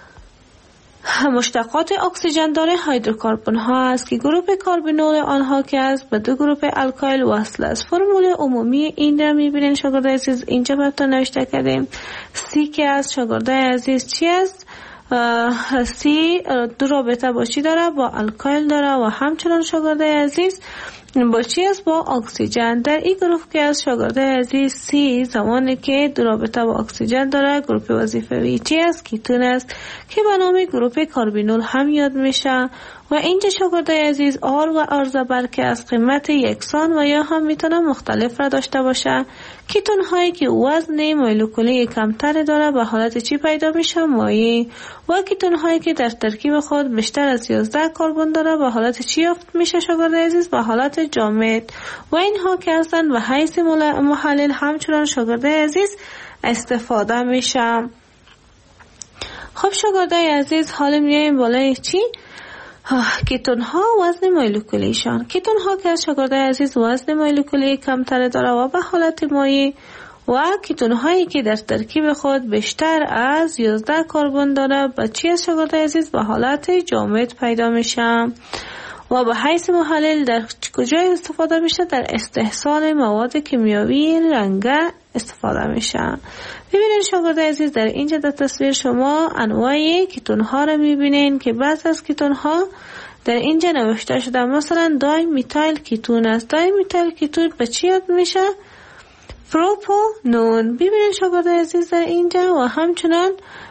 مشتقات اکسیژن دار هیدروکربن ها است که گروپ کاربینول آنها که از به دو گروپ الکایل وصل است. فرمول عمومی این را میبینین شاگردای عزیز اینجا براتون نوشته کردیم. سی که از شاگردای عزیز چی است؟ سی دو رابطه با چی داره؟ با الکایل داره و همچنان شاگردای عزیز با چی است؟ با اکسیژن. در این گروه که از شاگردای عزیز سی زمانی که دو رابطه با اکسیژن داره گروپ وظیفه‌ای چی است؟ کیتون است که به نام گروپ کاربینول هم یاد میشه. و اینجا شاگردای عزیز آر و آر زبر که از قیمت یکسان و یا هم میتونه مختلف را داشته باشه. کیتون هایی که وزن مولکولی کمتر داره به حالت چی پیدا میشه؟ مایع. و کیتون هایی که در ترکیب خود بیشتر از 11 کربن داره به حالت چی یافت میشه شاگردای عزیز؟ به حالت جامد. و اینها که هستن به حیث محلل همچنان شاگردای عزیز استفاده میشه. خب شاگردای عزیز حالا میایم بالای چی؟ کیتون ها وزن مولکولیشان. کیتون ها که از شاگردای عزیز وزن مولکولی کمتر داره و به حالت مایع و کیتون هایی که در ترکیب خود بیشتر از 11 کربن داره به چی از شاگردای عزیز؟ به حالت جامد پیدا میشه. و به حیث محلل در کجا استفاده میشه؟ در استحصال مواد کیمیاوی رنگه استفاده میشه. ببینید شاگردای عزیز در اینجا در تصویر شما انواع کیتون ها رو میبینین که بعض از کیتون ها در اینجا نوشته شده. مثلا دای میتایل کیتون است. دای میتایل کیتون به چی یاد میشه؟ پروپانون. ببینید شاگردای عزیز در اینجا و همچنان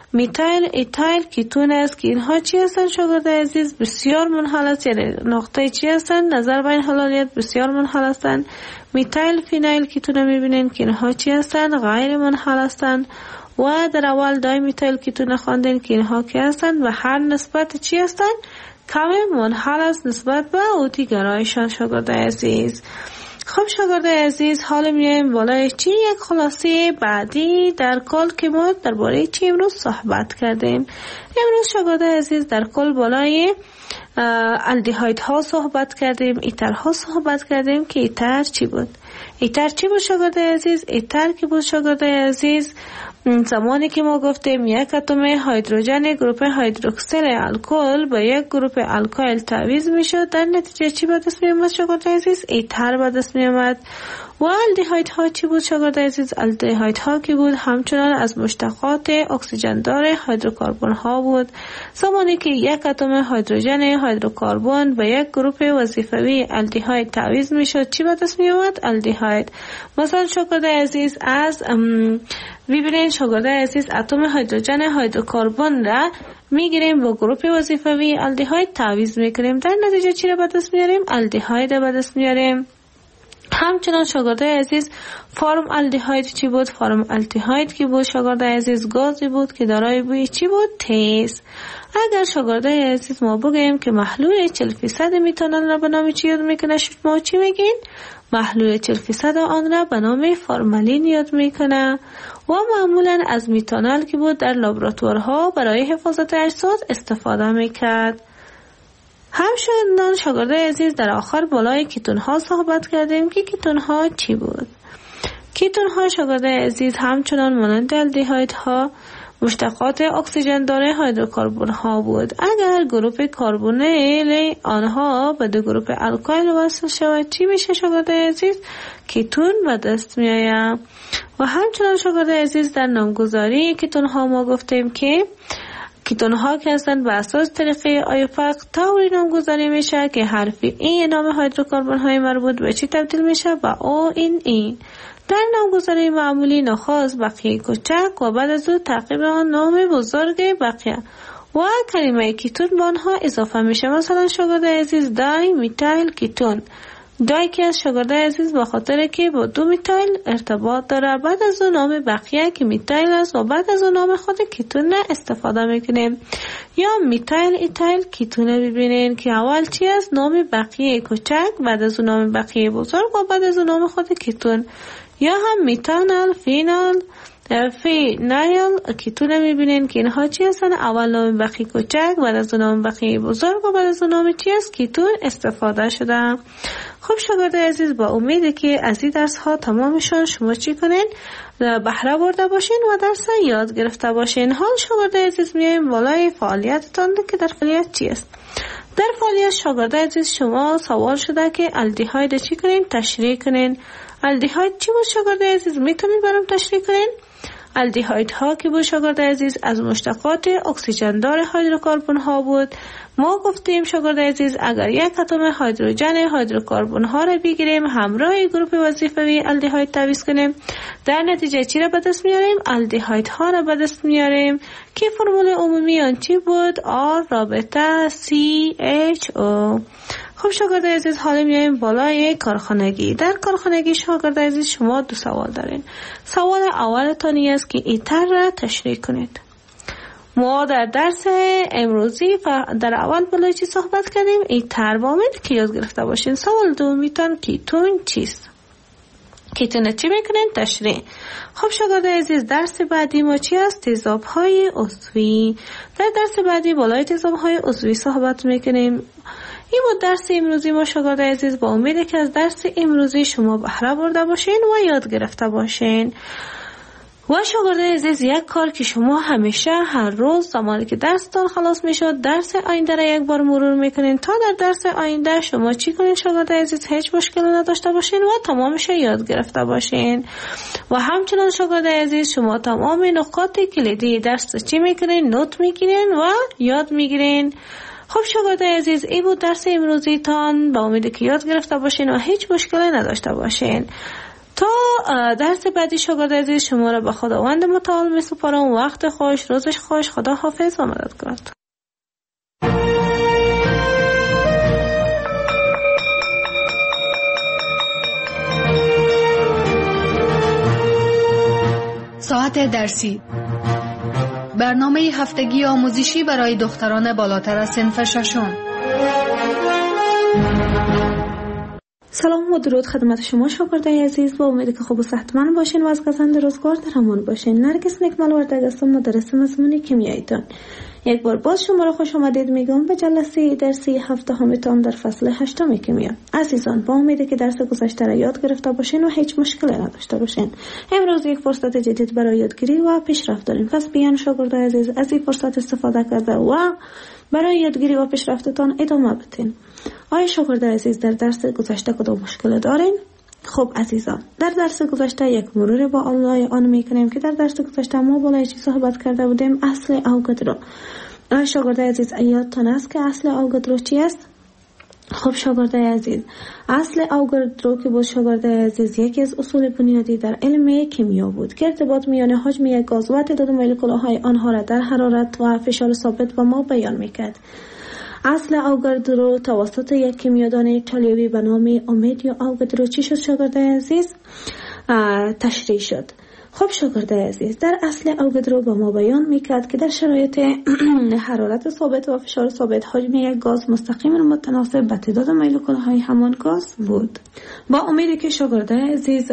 میتایل ایتایل کیتون است که اینها چی هستند شاگرد عزیز؟ بسیار منحل است، یعنی نقطه چی هستند؟ نظر به این حلالیت بسیار منحل هستند. میتایل فینایل کیتون میبینین که اینها چی هستند؟ غیر منحل هستند. و در اول دای میتایل کیتون خواندین که اینها کی هستند و هر نسبت چی هستند؟ کم منحل است نسبت به اوتی گرایشان شاگرد عزیز. خب شاگرد عزیز، حالا میایم بالای چی؟ یک خلاصه بعدی در کل که ما درباره چی امروز صحبت کردیم. امروز شاگرد عزیز در کل بالای الدیهاید ها صحبت کردیم، ایتر ها صحبت کردیم که ایتر چی بود؟ ایتر چی بود شاگرد عزیز؟ ایتر که بود شاگرد عزیز زمانی که ما گفتیم یک اتم هیدروژن گروپ هیدروکسیل الکل با یک گروپ الکایل تعویض میشد، در نتیجه چی به دست می اومد شاگرد عزیز؟ ایتر به دست می اومد. و الدیهاید ها چی بود شاگرد عزیز؟ الدیهاید ها که بود همچنان از مشتقات اکسیژن دار هیدروکربن ها بود. زمانی که یک اتم هیدروژن هیدروکربن با یک گروپ وظیفوی الدیهاید تعویض میشد، چی به دست می اومد؟ الدیهاید. مثلا شاگرد عزیز از ببینید شاگرد عزیز اتم هیدروژن هیدروکربن را میگیریم با گروپ وظیفوی الدیهاید تعویض میکنیم، در نتیجه چی را به دست میاریم؟ الدیهاید را به دست میاریم. همچنان شاگرد عزیز فرم الدیهاید چی بود؟ فرم الدیهاید که بود شاگرد عزیز گازی بود که دارای بوی چی بود؟ تیز. اگر شاگرد عزیز ما بگیم که محلول 40% میتانول را به نام چی یاد میکنه، شما چی میگین؟ محلول 40% آن را به نام فرمالین یاد میکنه. و معمولا از میتانول که بود در لابراتوارها برای حفاظت اجساد استفاده میکرد. همچنان شاگرد عزیز در آخر بالای کیتون ها صحبت کردیم که کیتون ها چی بود؟ کیتون ها شاگرد عزیز همچنان مانند الدیهاید ها مشتقات اکسیژن دار هیدروکربن ها بود. اگر گروپ کربونیل آنها به دو گروپ الکایل وصل شود چی میشه شاگرد عزیز؟ کیتون به دست می آید. و همچنان شاگرد عزیز در نامگذاری کیتون ها ما گفتیم که کیتون ها که هستند به اساس طریقه آیوپاک طوری نامگذاری میشه که حرف ای نام هیدروکربن های مربوط به چی تبدیل میشه؟ به او این ای. در نامگذاری معمولی نخست بقیه کوچک و بعد از او تعقیب آن نام بزرگ بقیه و کلمه کیتون به آنها اضافه میشه. مثلا شاگرد عزیز دای میتایل کیتون، دای که از شاگرد عزیز به خاطر که با دو میتایل ارتباط داره، بعد از اون نام بقیه که میتایل است و بعد از اون نام خود کیتون استفاده میکنیم. یا میتایل ایتایل کیتون ببینین که اول چی است؟ نام بقیه کوچک، بعد از اون نام بقیه بزرگ و بعد از اون نام خود کیتون. یا هم میتانال فینایل کیتون میبینین که اینها چی هستن؟ اول نام بقیه کوچک، بعد از اون نام بقیه بزرگ و بعد از اون نام چی است؟ کیتون استفاده شده. خب شاگرد عزیز با امید که از این درس ها تمامشان شما چی کنین؟ بهره برده باشین و درس یاد گرفته باشین. حال شاگرد عزیز میایم بالای فعالیتتان که در فعالیت چی است؟ در فعالیت شاگرد عزیز شما سوال شده که الدیهاید چی کنین؟ تشریح کنین. الدیهاید چی بود شاگرد عزیز؟ میتونین برام تشریح کنین؟ الدیهاید ها که بود شاگرد عزیز از مشتقات اکسیژن دار هیدروکربن ها بود. ما گفتیم شاگرد عزیز اگر یک اتم هیدروژن هیدروکربن ها را بگیریم همراه گروپ وظیفوی الدیهاید تعویض کنیم، در نتیجه چی را به دست میاریم؟ الدیهاید ها را به دست میاریم که فرمول عمومی آن چی بود؟ R رابطه CHO. خب شاگرد عزیز حالا میایم بالای کارخانگی. در کارخانگی شاگرد عزیز شما دو سوال دارین. سوال اولتانی است که ایتر را تشریح کنید. ما در درس امروزی در اول بالای چی صحبت کردیم؟ ایتر با امید که یاد گرفته باشین. سوال دومیتان کیتون چیست؟ کیتون چی میکنین؟ تشریح. خب شاگرد عزیز درس بعدی ما چی است؟ تیزاب های عضوی. در درس بعدی بالای تیزاب های عضوی صحبت میکنیم. این بود درس امروزی ما شاگرد عزیز. با امید که از درس امروزی شما بهره برده باشین و یاد گرفته باشین. و شاگرد عزیز یک کار که شما همیشه هر روز زمانی که درستان خلاص میشد درس آینده را یک بار مرور میکنین تا در درس آینده شما چی کنین شاگرد عزیز؟ هیچ مشکلی نداشته باشین و تمامش یاد گرفته باشین. و همچنان شاگرد عزیز شما تمام نکات کلیدی درس چی میکنین؟ نوت میگیرین و یاد میگیرین. خب شاگرد عزیز این بود درس امروزی تان. با امید که یاد گرفته باشین و هیچ مشکلی نداشته باشین. تا درس بعدی شاگرد عزیز شما را به خداوند متعال میسپارم. وقت خوش، روزش خوش، خدا حافظ و مددگار. ساعت درسی، برنامه هفتگی آموزشی برای دختران بالاتر از صنف ششم. سلام و درود خدمت شما شاگردای عزیز، با امید که خوب و صحتمند باشین و از گزند روزگار در امان باشین. نرگس نکمل وردگ هستم، مدرس مضمون کیمیاییتان. یک بار باز شما را خوش آمدید میگم به جلسه درسی هفته‌هایتان در فصل 8 کیمیا. عزیزان، با امید که درس گذشته را یاد گرفته باشین و هیچ مشکلی نداشته باشین. امروز یک فرصت جدید برای یادگیری و پیشرفت داریم. پس بیان شاگردای عزیز از این فرصت استفاده کرده و برای یادگیری و پیشرفتتان ادامه بدین. آیا شاگردای عزیز در درس گذشته کدام مشکل دارین؟ خب عزیزان، در درس گذشته یک مرور با الله آن میکنیم که در درس گذشته ما بالای چی صحبت کرده بودیم؟ اصل اوگادرو. آیا شاگردای عزیز یادتان است که اصل اوگادرو چی است؟ خب شاگردای عزیز، اصل اوگادرو که بود شاگردای عزیز یکی از اصول بنیادی در علم کیمیا بود که ارتباط میان حجم یک گاز و تعداد مولکول‌های آنها را در حرارت و فشار ثابت به ما بیان میکرد. اصل اوگادرو توسط یک کیمیادان ایتالیایی به نام اومیدیو اوگادرو چی شد شاگردای عزیز؟ تشریح شد. خب شاگردای عزیز، در اصل اوگادرو به ما بیان میکرد که در شرایط حرارت ثابت و فشار ثابت حجم یک گاز مستقیما متناسب به تعداد مولکول‌های همان گاز بود. با امیدی که شاگردای عزیز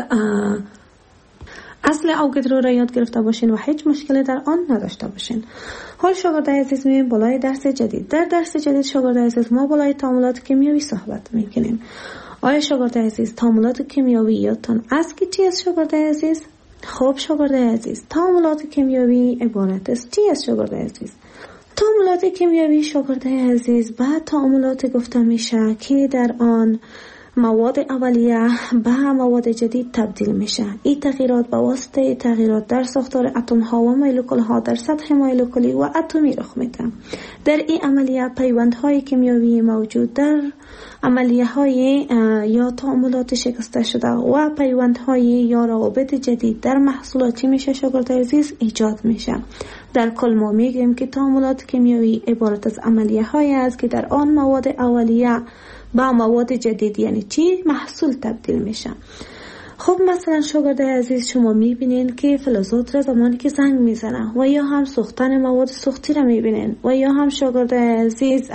اصل اوگادرو را یاد گرفته باشین و هیچ مشکلی در آن نداشته باشین. حال شاگردای عزیز می‌بینیم بالای درس جدید. در درس جدید شاگردای عزیز ما بالای تعاملات کیمیایی صحبت می‌کنیم. آیا شاگردای عزیز تعاملات کیمیایی یادتان است که چی است شاگردای عزیز؟ خب شاگردای عزیز، تعاملات کیمیایی عبارت است چی است شاگردای عزیز؟ تعاملات کیمیایی شاگردای عزیز بعد تعاملات گفته میشه که در آن مواد اولیه به مواد جدید تبدیل میشه. این تغییرات به واسطه تغییرات در ساختار اتم ها و مولکول ها در سطح مولکولی و اتمی رخ میده. در این عملیه پیوندهای کیمیایی موجود در عملیه های یا تعاملات شکسته شده و پیوندهای یا روابط جدید در محصولات چی میشه شاگردای عزیز؟ ایجاد میشه. در کل ما میگیم که تعاملات کیمیایی عبارت از عملیه های است که در آن مواد اولیه با مواد جدید یعنی چی؟ محصول تبدیل میشه. خب مثلا شاگردای عزیز شما میبینین که فلزات را زمانی که زنگ میزنه و یا هم سوختن مواد سوختی را میبینین و یا هم شاگردای عزیز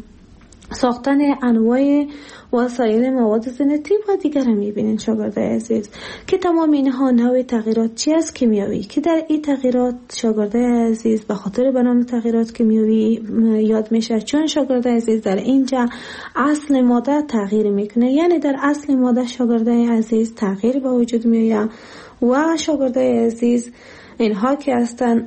ساختن انواع وسایل مواد زینتی و دیگر میبینین شاگردای عزیز که تمام اینها نوع تغییرات چی است؟ کیمیایی. که در این تغییرات شاگردای عزیز به خاطر به نام تغییرات کیمیایی یاد میشه، چون شاگردای عزیز در اینجا اصل ماده تغییر میکنه، یعنی در اصل ماده شاگردای عزیز تغییر به وجود میاد و شاگردای عزیز اینها که هستن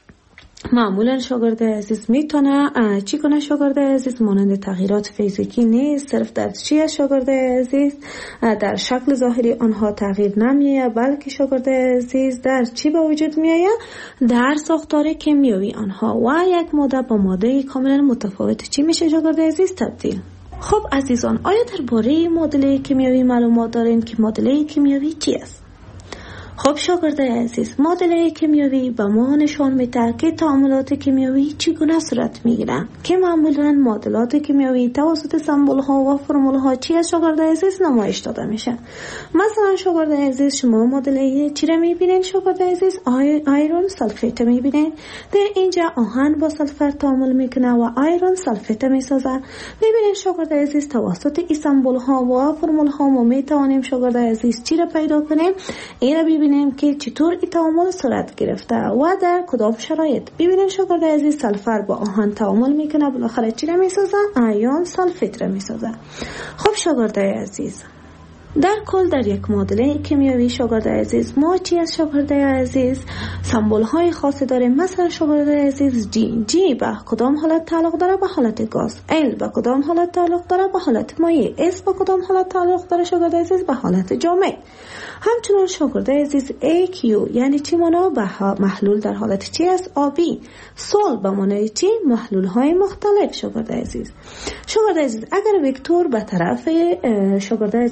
معمولا شاگرد عزیز میتونه چی کنه شاگرد عزیز؟ مانند تغییرات فیزیکی نیست، صرف در چی شاگرد عزیز؟ در شکل ظاهری آنها تغییر نمیآید، بلکه شاگرد عزیز در چی به وجود میآید؟ در ساختار کیمیایی آنها و یک ماده با ماده کاملا متفاوت چی میشه شاگرد عزیز؟ تبدیل. خب عزیزان، آیا درباره معادله کیمیایی معلومات دارین که معادله کیمیایی چی است؟ خب شاگردای عزیز، معادله کیمیایی به ما نشان میده که تعاملات کیمیایی چگونه صورت میگیرن که معمولا معادلات کیمیایی توسط سمبل ها و فرمول ها چی از شاگردای عزیز نمایش داده میشه. مثلا شاگردای عزیز شما معادله چی را میبینین شاگردای عزیز؟ آیرون سلفیت میبینین. در اینجا آهن با سلفر تعامل میکنه و آیرون سلفیت میسازه. میبینین شاگردای عزیز توسط این سمبل ها و فرمول ها ما میتوانیم شاگردای عزیز چی را پیدا کنیم؟ این را ببینیم که چطور این تعامل صورت گرفته و در کدام شرایط. ببینید شاگردای عزیز سلفر با آهن تعامل میکنه، بالاخره چی را میسازه؟ آیون سلفیت را میسازه. خب شاگردای عزیز، در کل در یک معادله کیمیایی شاگردای عزیز ما چی از شاگردای عزیز؟ سمبل های خاصی داریم. مثلا شاگردای عزیز جی به کدام حالت تعلق داره؟ به حالت گاز. ال به کدام حالت تعلق داره؟ به حالت مایع. اس به کدام حالت تعلق داره شاگردای عزیز؟ به حالت جامد. همچنان شاگردای عزیز AQ یعنی چی مانا؟ به محلول در حالت چی است؟ آبی. سول به معنای چی؟ محلول های مختلف شاگردای عزیز. شاگردای عزیز اگر وکتور به طرف شاگردای عزیز راست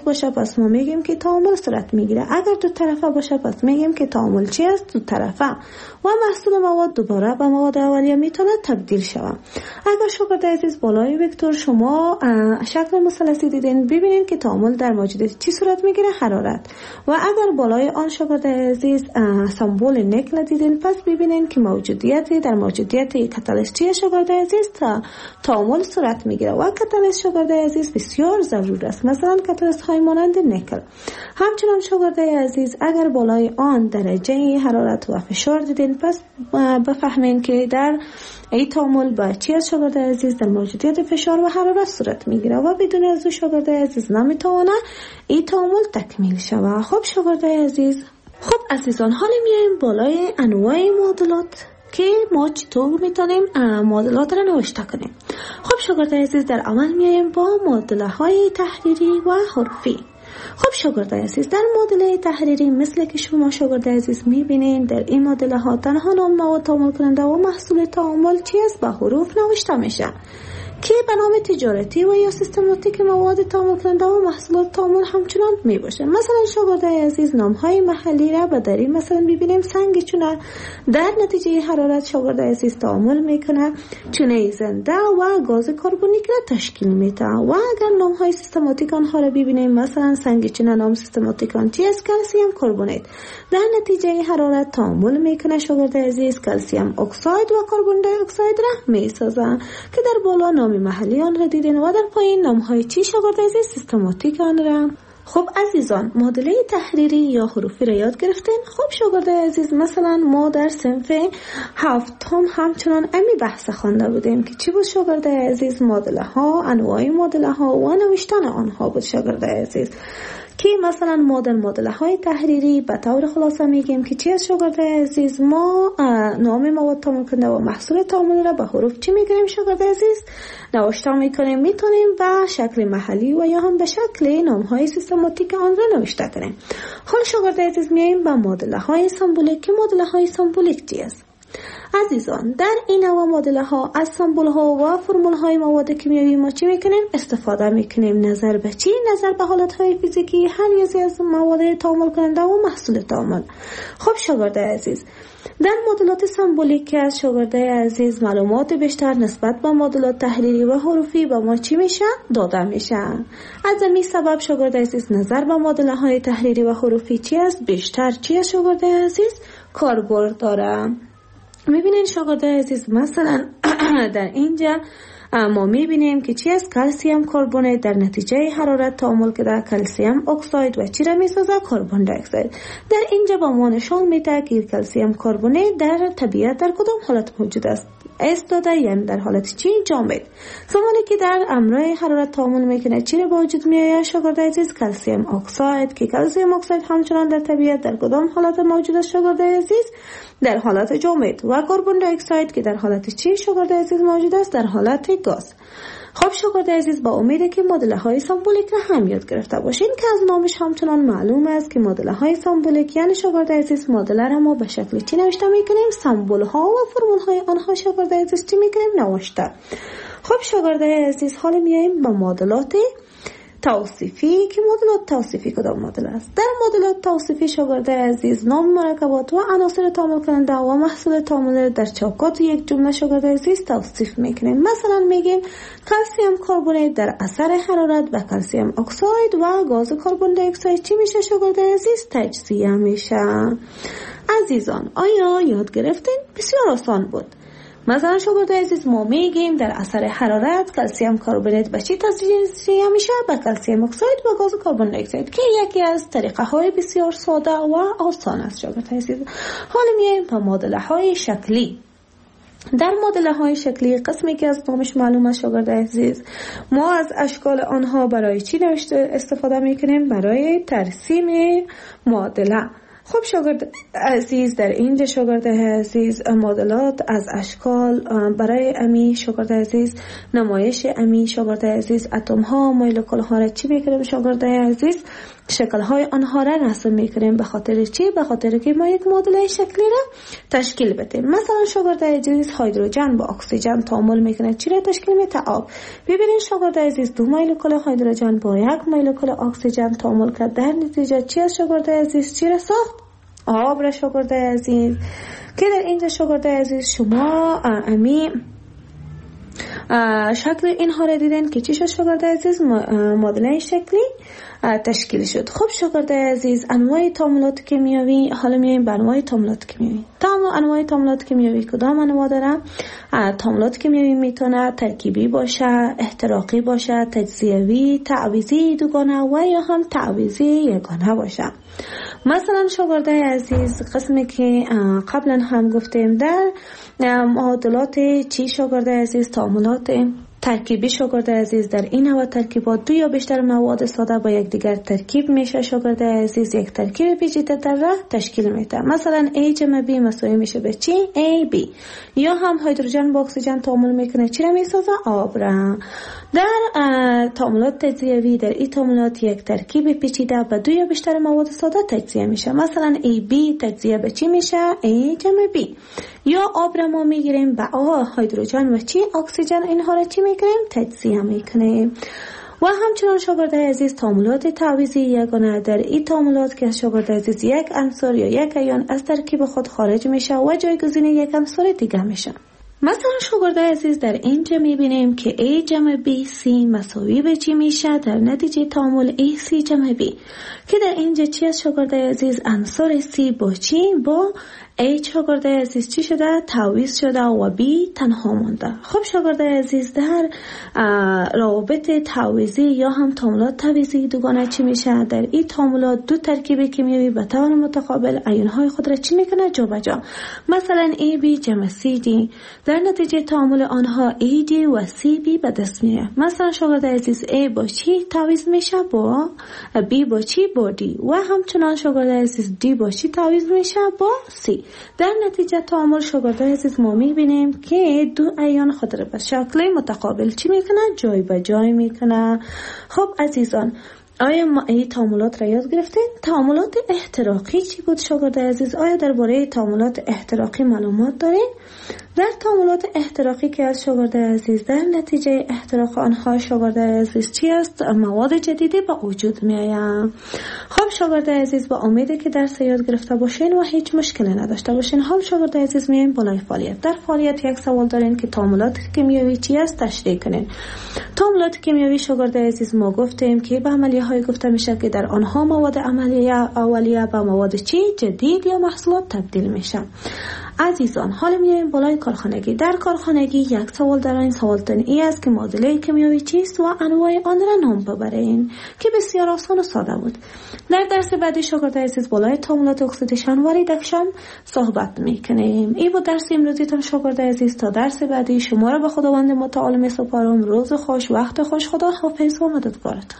درست باشه پس ما میگیم که تعامل صورت میگیره. اگر دو طرفه باشه پس میگیم که تعامل چی است؟ دو طرفه. و محصول مواد دوباره به مواد اولیه میتونه تبدیل شود. اگر شاگرد عزیز بالای وکتور شما شکل مثلثی دیدین، ببینید که تعامل در موجودیت چی صورت میگیره؟ حرارت. و اگر بالای آن شاگرد عزیز سمبل نیکل دیدین، پس ببینید که در موجودیت کاتالیستی شاگرد عزیز تعامل صورت میگیره و کاتالیست شاگرد عزیز بسیار ضرور است. مثلا کاتالیست های مانند نیکل. همچنان شاگرد عزیز اگر بالای آن درجه حرارت و فشار دیدین، پس بفهمین که در ای تعامل با چی از شاگرد عزیز در موجودیت فشار و حرارت صورت میگیره و بدون از شاگرد عزیز نمیتونه ای تعامل تکمیل شود. خب شاگرد عزیز، خب عزیزان، حالا میایم بالای انواع معادلات که ما چطور میتونیم معادلات را نوشته کنیم. خب شاگرد عزیز، در اول میایم با معادله های تحریری و حروفی. خب شاگرد عزیز، در معادله تحریری مثل که شما شاگرد عزیز میبینین، در این معادله ها تنها نام مواد تعامل کننده و محصول تعامل چی است؟ با حروف نوشته میشه که به نام تجارتی و یا سیستماتیک مواد تعامل کننده و محصولات تعامل همچنان می باشه. مثلا شاگرد عزیز نام های محلی را به دری مثلا ببینیم سنگ چونه در نتیجه حرارت شاگرد عزیز تعامل میکنه چونه زنده و گاز کربونیک را تشکیل میده. و اگر نام های سیستماتیک آنها را ببینیم، مثلا سنگ چونه نام سیستماتیک آن چی است؟ کلسیم کربونات. در نتیجه حرارت تعامل میکنه شاگرد عزیز کلسیم اکساید و کربن دی اکساید را میسازه که در بالا نام محلی آن را دیدین و در پایین نام های چی شاگرد عزیز؟ سیستماتیک آن را. خب عزیزان، معادله تحریری یا حروفی را یاد گرفتین. خب شاگرد عزیز، مثلا ما در صنف هفتم همچنان امی بحث خوانده بودیم که چی بود شاگرد عزیز؟ معادله ها، انواع معادله ها و نوشتن آنها بود شاگرد عزیز. که مثلا ما در معادله های تحریری به طور خلاصه میگیم که چی از شاگرد عزیز؟ ما نام مواد تعامل کننده و محصول تعامل را به حروف چی میگیریم شاگرد عزیز؟ نوشته میکنیم. میتونیم به شکل محلی و یا هم به شکل نام های سیستماتیک آن را نوشته کنیم. حالا شاگرد عزیز میایم به معادله های سمبولیک که معادله های سمبولیک چی است؟ عزیزان، در این نوع معادله ها از سمبل ها و فرمول های مواد کیمیایی ما چی میکنیم؟ استفاده میکنیم. نظر به چی؟ نظر به حالت های فیزیکی هر یکی از مواد تعامل کننده و محصول تعامل. خب شاگرد عزیز، در معادلات سمبولیک از شاگرد عزیز معلومات بیشتر نسبت به معادلات تحریری و حروفی به ما چی میشه؟ داده میشه. از همین سبب شاگرد عزیز نظر به معادله های تحریری و حروفی چی است؟ بیشتر چی است شاگرد عزیز؟ کاربرد داره. میبینین شاگرد عزیز، مثلا در اینجا ما میبینیم که چی است؟ کلسیم کربونات در نتیجه حرارت تعامل کرده کلسیم اکساید و چی را میسازه؟ کربن دی اکساید. در اینجا با ما نشان میده که کلسیم کربونات در طبیعت در کدام حالت موجود است؟ داده، یعنی در حالت چی؟ جامد. زمانی که در امرای حرارت تعامل میکنه چی را به وجود میآید شاگرد عزیز؟ کلسیم اکساید. که کلسیم اکساید همچنان در طبیعت در کدام حالت موجود است شاگرد عزیز؟ در حالت جامد. و کربن دی اکساید که در حالت چی شاگرد عزیز موجود است؟ در حالت گاز. خب شاگرد عزیز، با امیده که معادله های سمبولیک را هم یاد گرفته باشین که از نامش همچنان معلوم است که معادله های سمبولیک یعنی شاگرد عزیز معادله را ما به شکل چی نوشته میکنیم؟ سمبل ها و فرمول های آنها شاگرد عزیز چی میکنیم؟ نوشته. خب شاگرد عزیز، حالا میایم به معادلات توصیفی که معادلات توصیفی کدام معادله است؟ در معادلات توصیفی شاگرد عزیز نام مرکبات و عناصر تعامل کننده و محصول تعامل در چوکات یک جمله شاگرد عزیز توصیف میکنیم. مثلا میگیم کلسیم کربونات در اثر حرارت و کلسیم اکساید و گاز کربن دی اکساید چی میشه شاگرد عزیز؟ تجزیه میشه. عزیزان، آیا یاد گرفتین؟ بسیار آسان بود. مثلا شاگرد عزیز ما میگیم در اثر حرارت کلسیم کربونات به چی تجزیه میشه؟ به کلسیم اکساید و گاز کربن دی اکساید که یکی از طریقه های بسیار ساده و آسان است شاگرد عزیز. حالا میایم به معادله های شکلی. در معادله های شکلی قسمی که از نامش معلوم است شاگرد عزیز، ما از اشکال آنها برای چی استفاده میکنیم؟ برای ترسیم معادله. خب شاگرد عزیز، در اینجا شاگرد عزیز مدلات از اشکال برای امی شاگرد عزیز نمایش امی شاگرد عزیز اتم ها مولکول ها را چی میکنیم شاگرد عزیز؟ شکل های آنها را رسم میکنیم. به خاطر چی؟ به خاطر که ما یک معادله شکلی را تشکیل بدیم. مثلا شاگرد عزیز هیدروژن با اکسیژن تعامل میکنه، چی را تشکیل میده؟ آب. ببینید شاگرد عزیز دو مولکول هیدروژن با یک مولکول اکسیژن تعامل کرد، در نتیجه چی از شاگرد عزیز چی را ساخت؟ آب را شاگرد عزیز. که در اینجا شاگرد عزیز شما امی شکل اینها را دیدن که چی شد شاگرد عزیز؟ معادله شکلی تشکیل شد. خب شاگرد عزیز انواع تعاملات کیمیایی، حالا میایم به انواع تعاملات کیمیایی. انواع تعاملات کیمیایی کدام انواع داره؟ تعاملات کیمیایی میتونه ترکیبی باشه، احتراقی باشه، تجزیوی، تعویضی دوگانه و یا هم تعویضی یگانه باشه. مثلا شاگرد عزیز قسمی که قبلا هم گفتیم در معادلات چی شاگرد عزیز؟ تعاملات ترکیبی شاگرد عزیز در این نوع ترکیبات دو یا بیشتر مواد ساده با یکدیگر ترکیب میشه شاگرد عزیز یک ترکیب پیچیده در را تشکیل میده. مثلا A جمع B مساوی میشه به چی؟ AB. یا هم هیدروژن با اکسیژن تعامل میکنه، چی را میسازه؟ آب را. در تعاملات تجزیوی در این تعاملات یک ترکیب پیچیده با دو یا بیشتر مواد ساده تجزیه میشه. مثلا AB تجزیه به چی میشه؟ A جمع B. یا آب را ما میگیریم با هیدروژن و چی؟ اکسیژن، اینها را چی میکنیم؟ تجزیه میکنیم. و همچنان شاگرد عزیز تعاملات تعویضی یگانه در این تعاملات که شاگرد عزیز یک عنصر یا یک ایون از ترکیب خود خارج میشه و جایگزین یک عنصر دیگه میشه. مثلا شاگرد عزیز در اینجا میبینیم که A جمع B C مساوی به چی میشه؟ در نتیجه تعامل AC جمع B که در اینجا چی از شاگرد عزیز؟ عنصر C با چی؟ با A شاگرد عزیز چی شده؟ تعویض شده و B تنها مونده. خب شاگرد عزیز در روابط تعویضی یا هم تعاملات تعویضی دوگانه چی میشه؟ در این تعاملات دو ترکیب کیمیایی به طور متقابل ایون‌های خود را چی میکنه؟ جابجا. مثلا AB جمع CD در نتیجه تعامل آنها AD و CB به دست میاد. مثلا شاگرد عزیز A با چی تعویض میشه؟ با B با چی؟ با D. و همچنان شاگرد عزیز D با چی تعویض میشه؟ با C. در نتیجه تعامل شاگرد عزیز ما میبینیم که دو ایون خود را به شکل متقابل چی میکنه؟ جای به جای میکنه. خب عزیزان، آیا ما این تعاملات را یاد گرفتین؟ تعاملات احتراقی چی بود شاگرد عزیز؟ آیا درباره تعاملات احتراقی معلومات دارین؟ در تعاملات احتراقی که از شاگرد عزیز در نتیجه احتراق آنها شاگرد عزیز چی است؟ مواد جدیدی به وجود می آید. خب شاگرد عزیز با امیده که درس یاد گرفته باشین و هیچ مشکلی نداشته باشین. هم شاگرد عزیز میایم بالای فعالیت. در فعالیت یک سوال دارین که تعاملات کیمیایی چی است؟ تشریح کنین. تعاملات کیمیایی شاگرد عزیز ما گفتیم که به عملیه های گفته میشه که در آنها مواد عملیه اولیه به مواد چی؟ جدید یا محصولات تبدیل میشه. عزیزان حالا میایم بالای کارخانگی. در کارخانگی یک سوال در این سوالتون ای است که معادله کیمیایی چیست و انواع آن را نام ببرین که بسیار آسان و ساده بود. در درس بعدی شاگرد عزیز بالای تعاملات اکسیدیشن و ریدکشن صحبت میکنیم. این بود درس امروزیتون شاگرد عزیز. تا درس بعدی شما را به خداوند متعال میسپارم. روز خوش، وقت خوش، خدا حافظ و مددگارتون.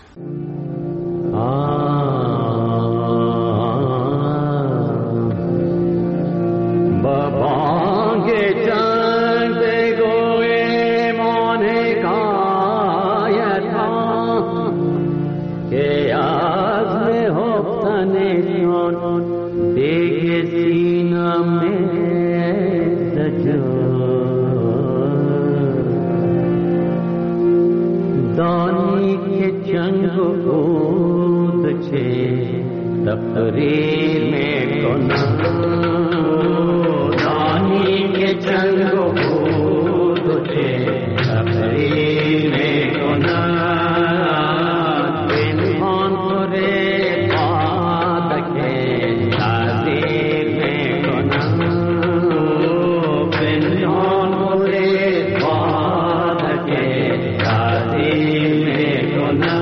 तकरीर में कोना रानी के चंग तुझे तकरीर में कोना बिनहान तुरे बात के ताजीर में कोना बिनहान तुरे बात के ताजीर में कोना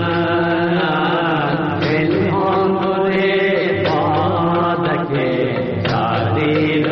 Dil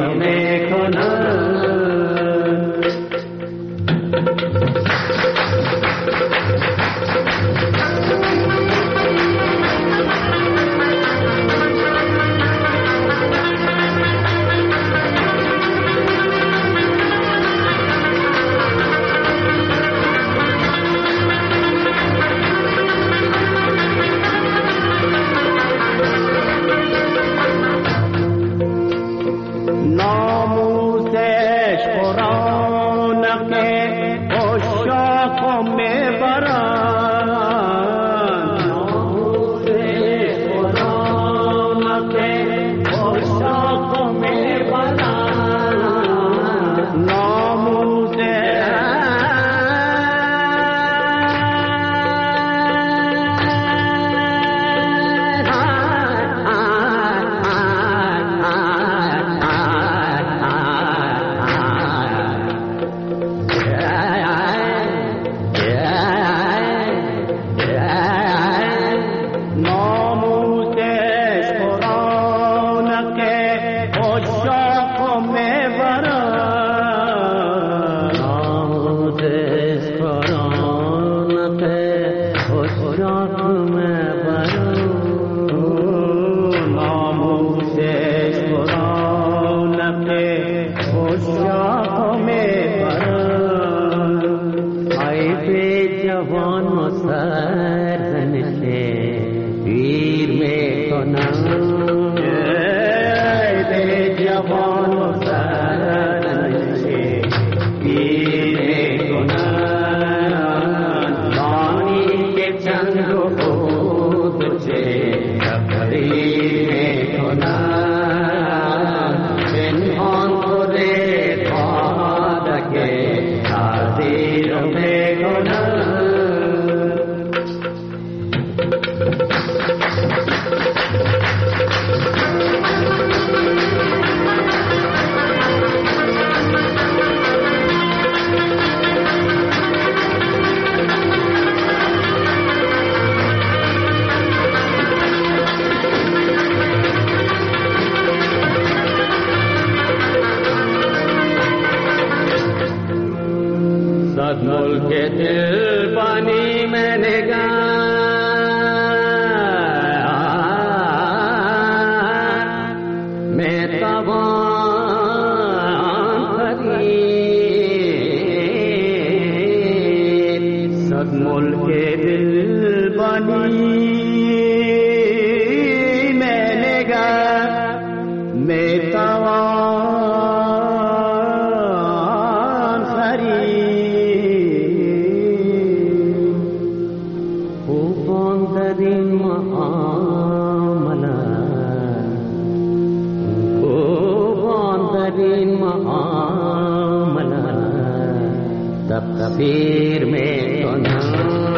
میں نگر میں توان خرید خوبان در این معاملت خوبان در این معاملت تقصیر میکنم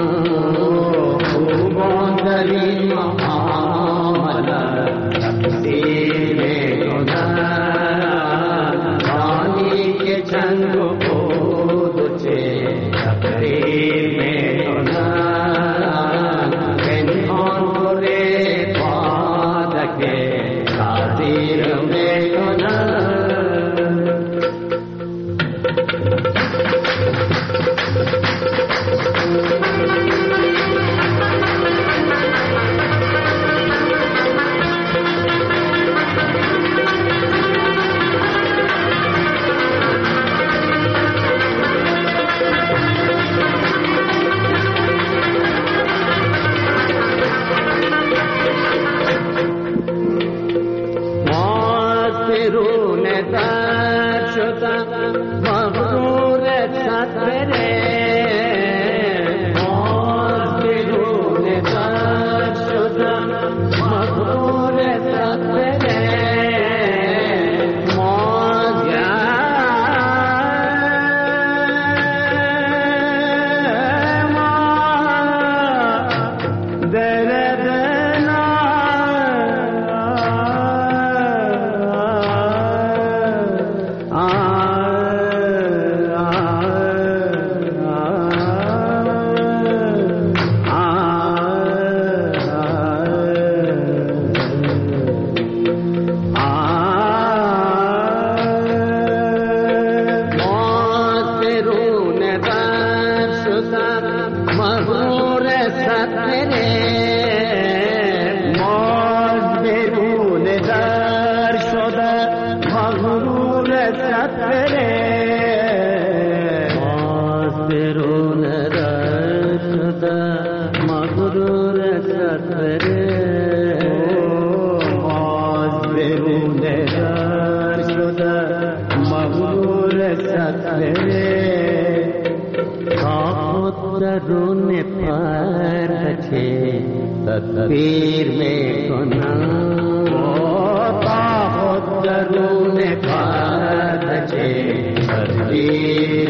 خوبان در این معاملت تقصیر میکنم رانی که چند و خود و چه تقریر میکنم پنهان کنه پادک تقدیر میکنم تدبیر میں کنا تا خود درون پاد چه تدبیر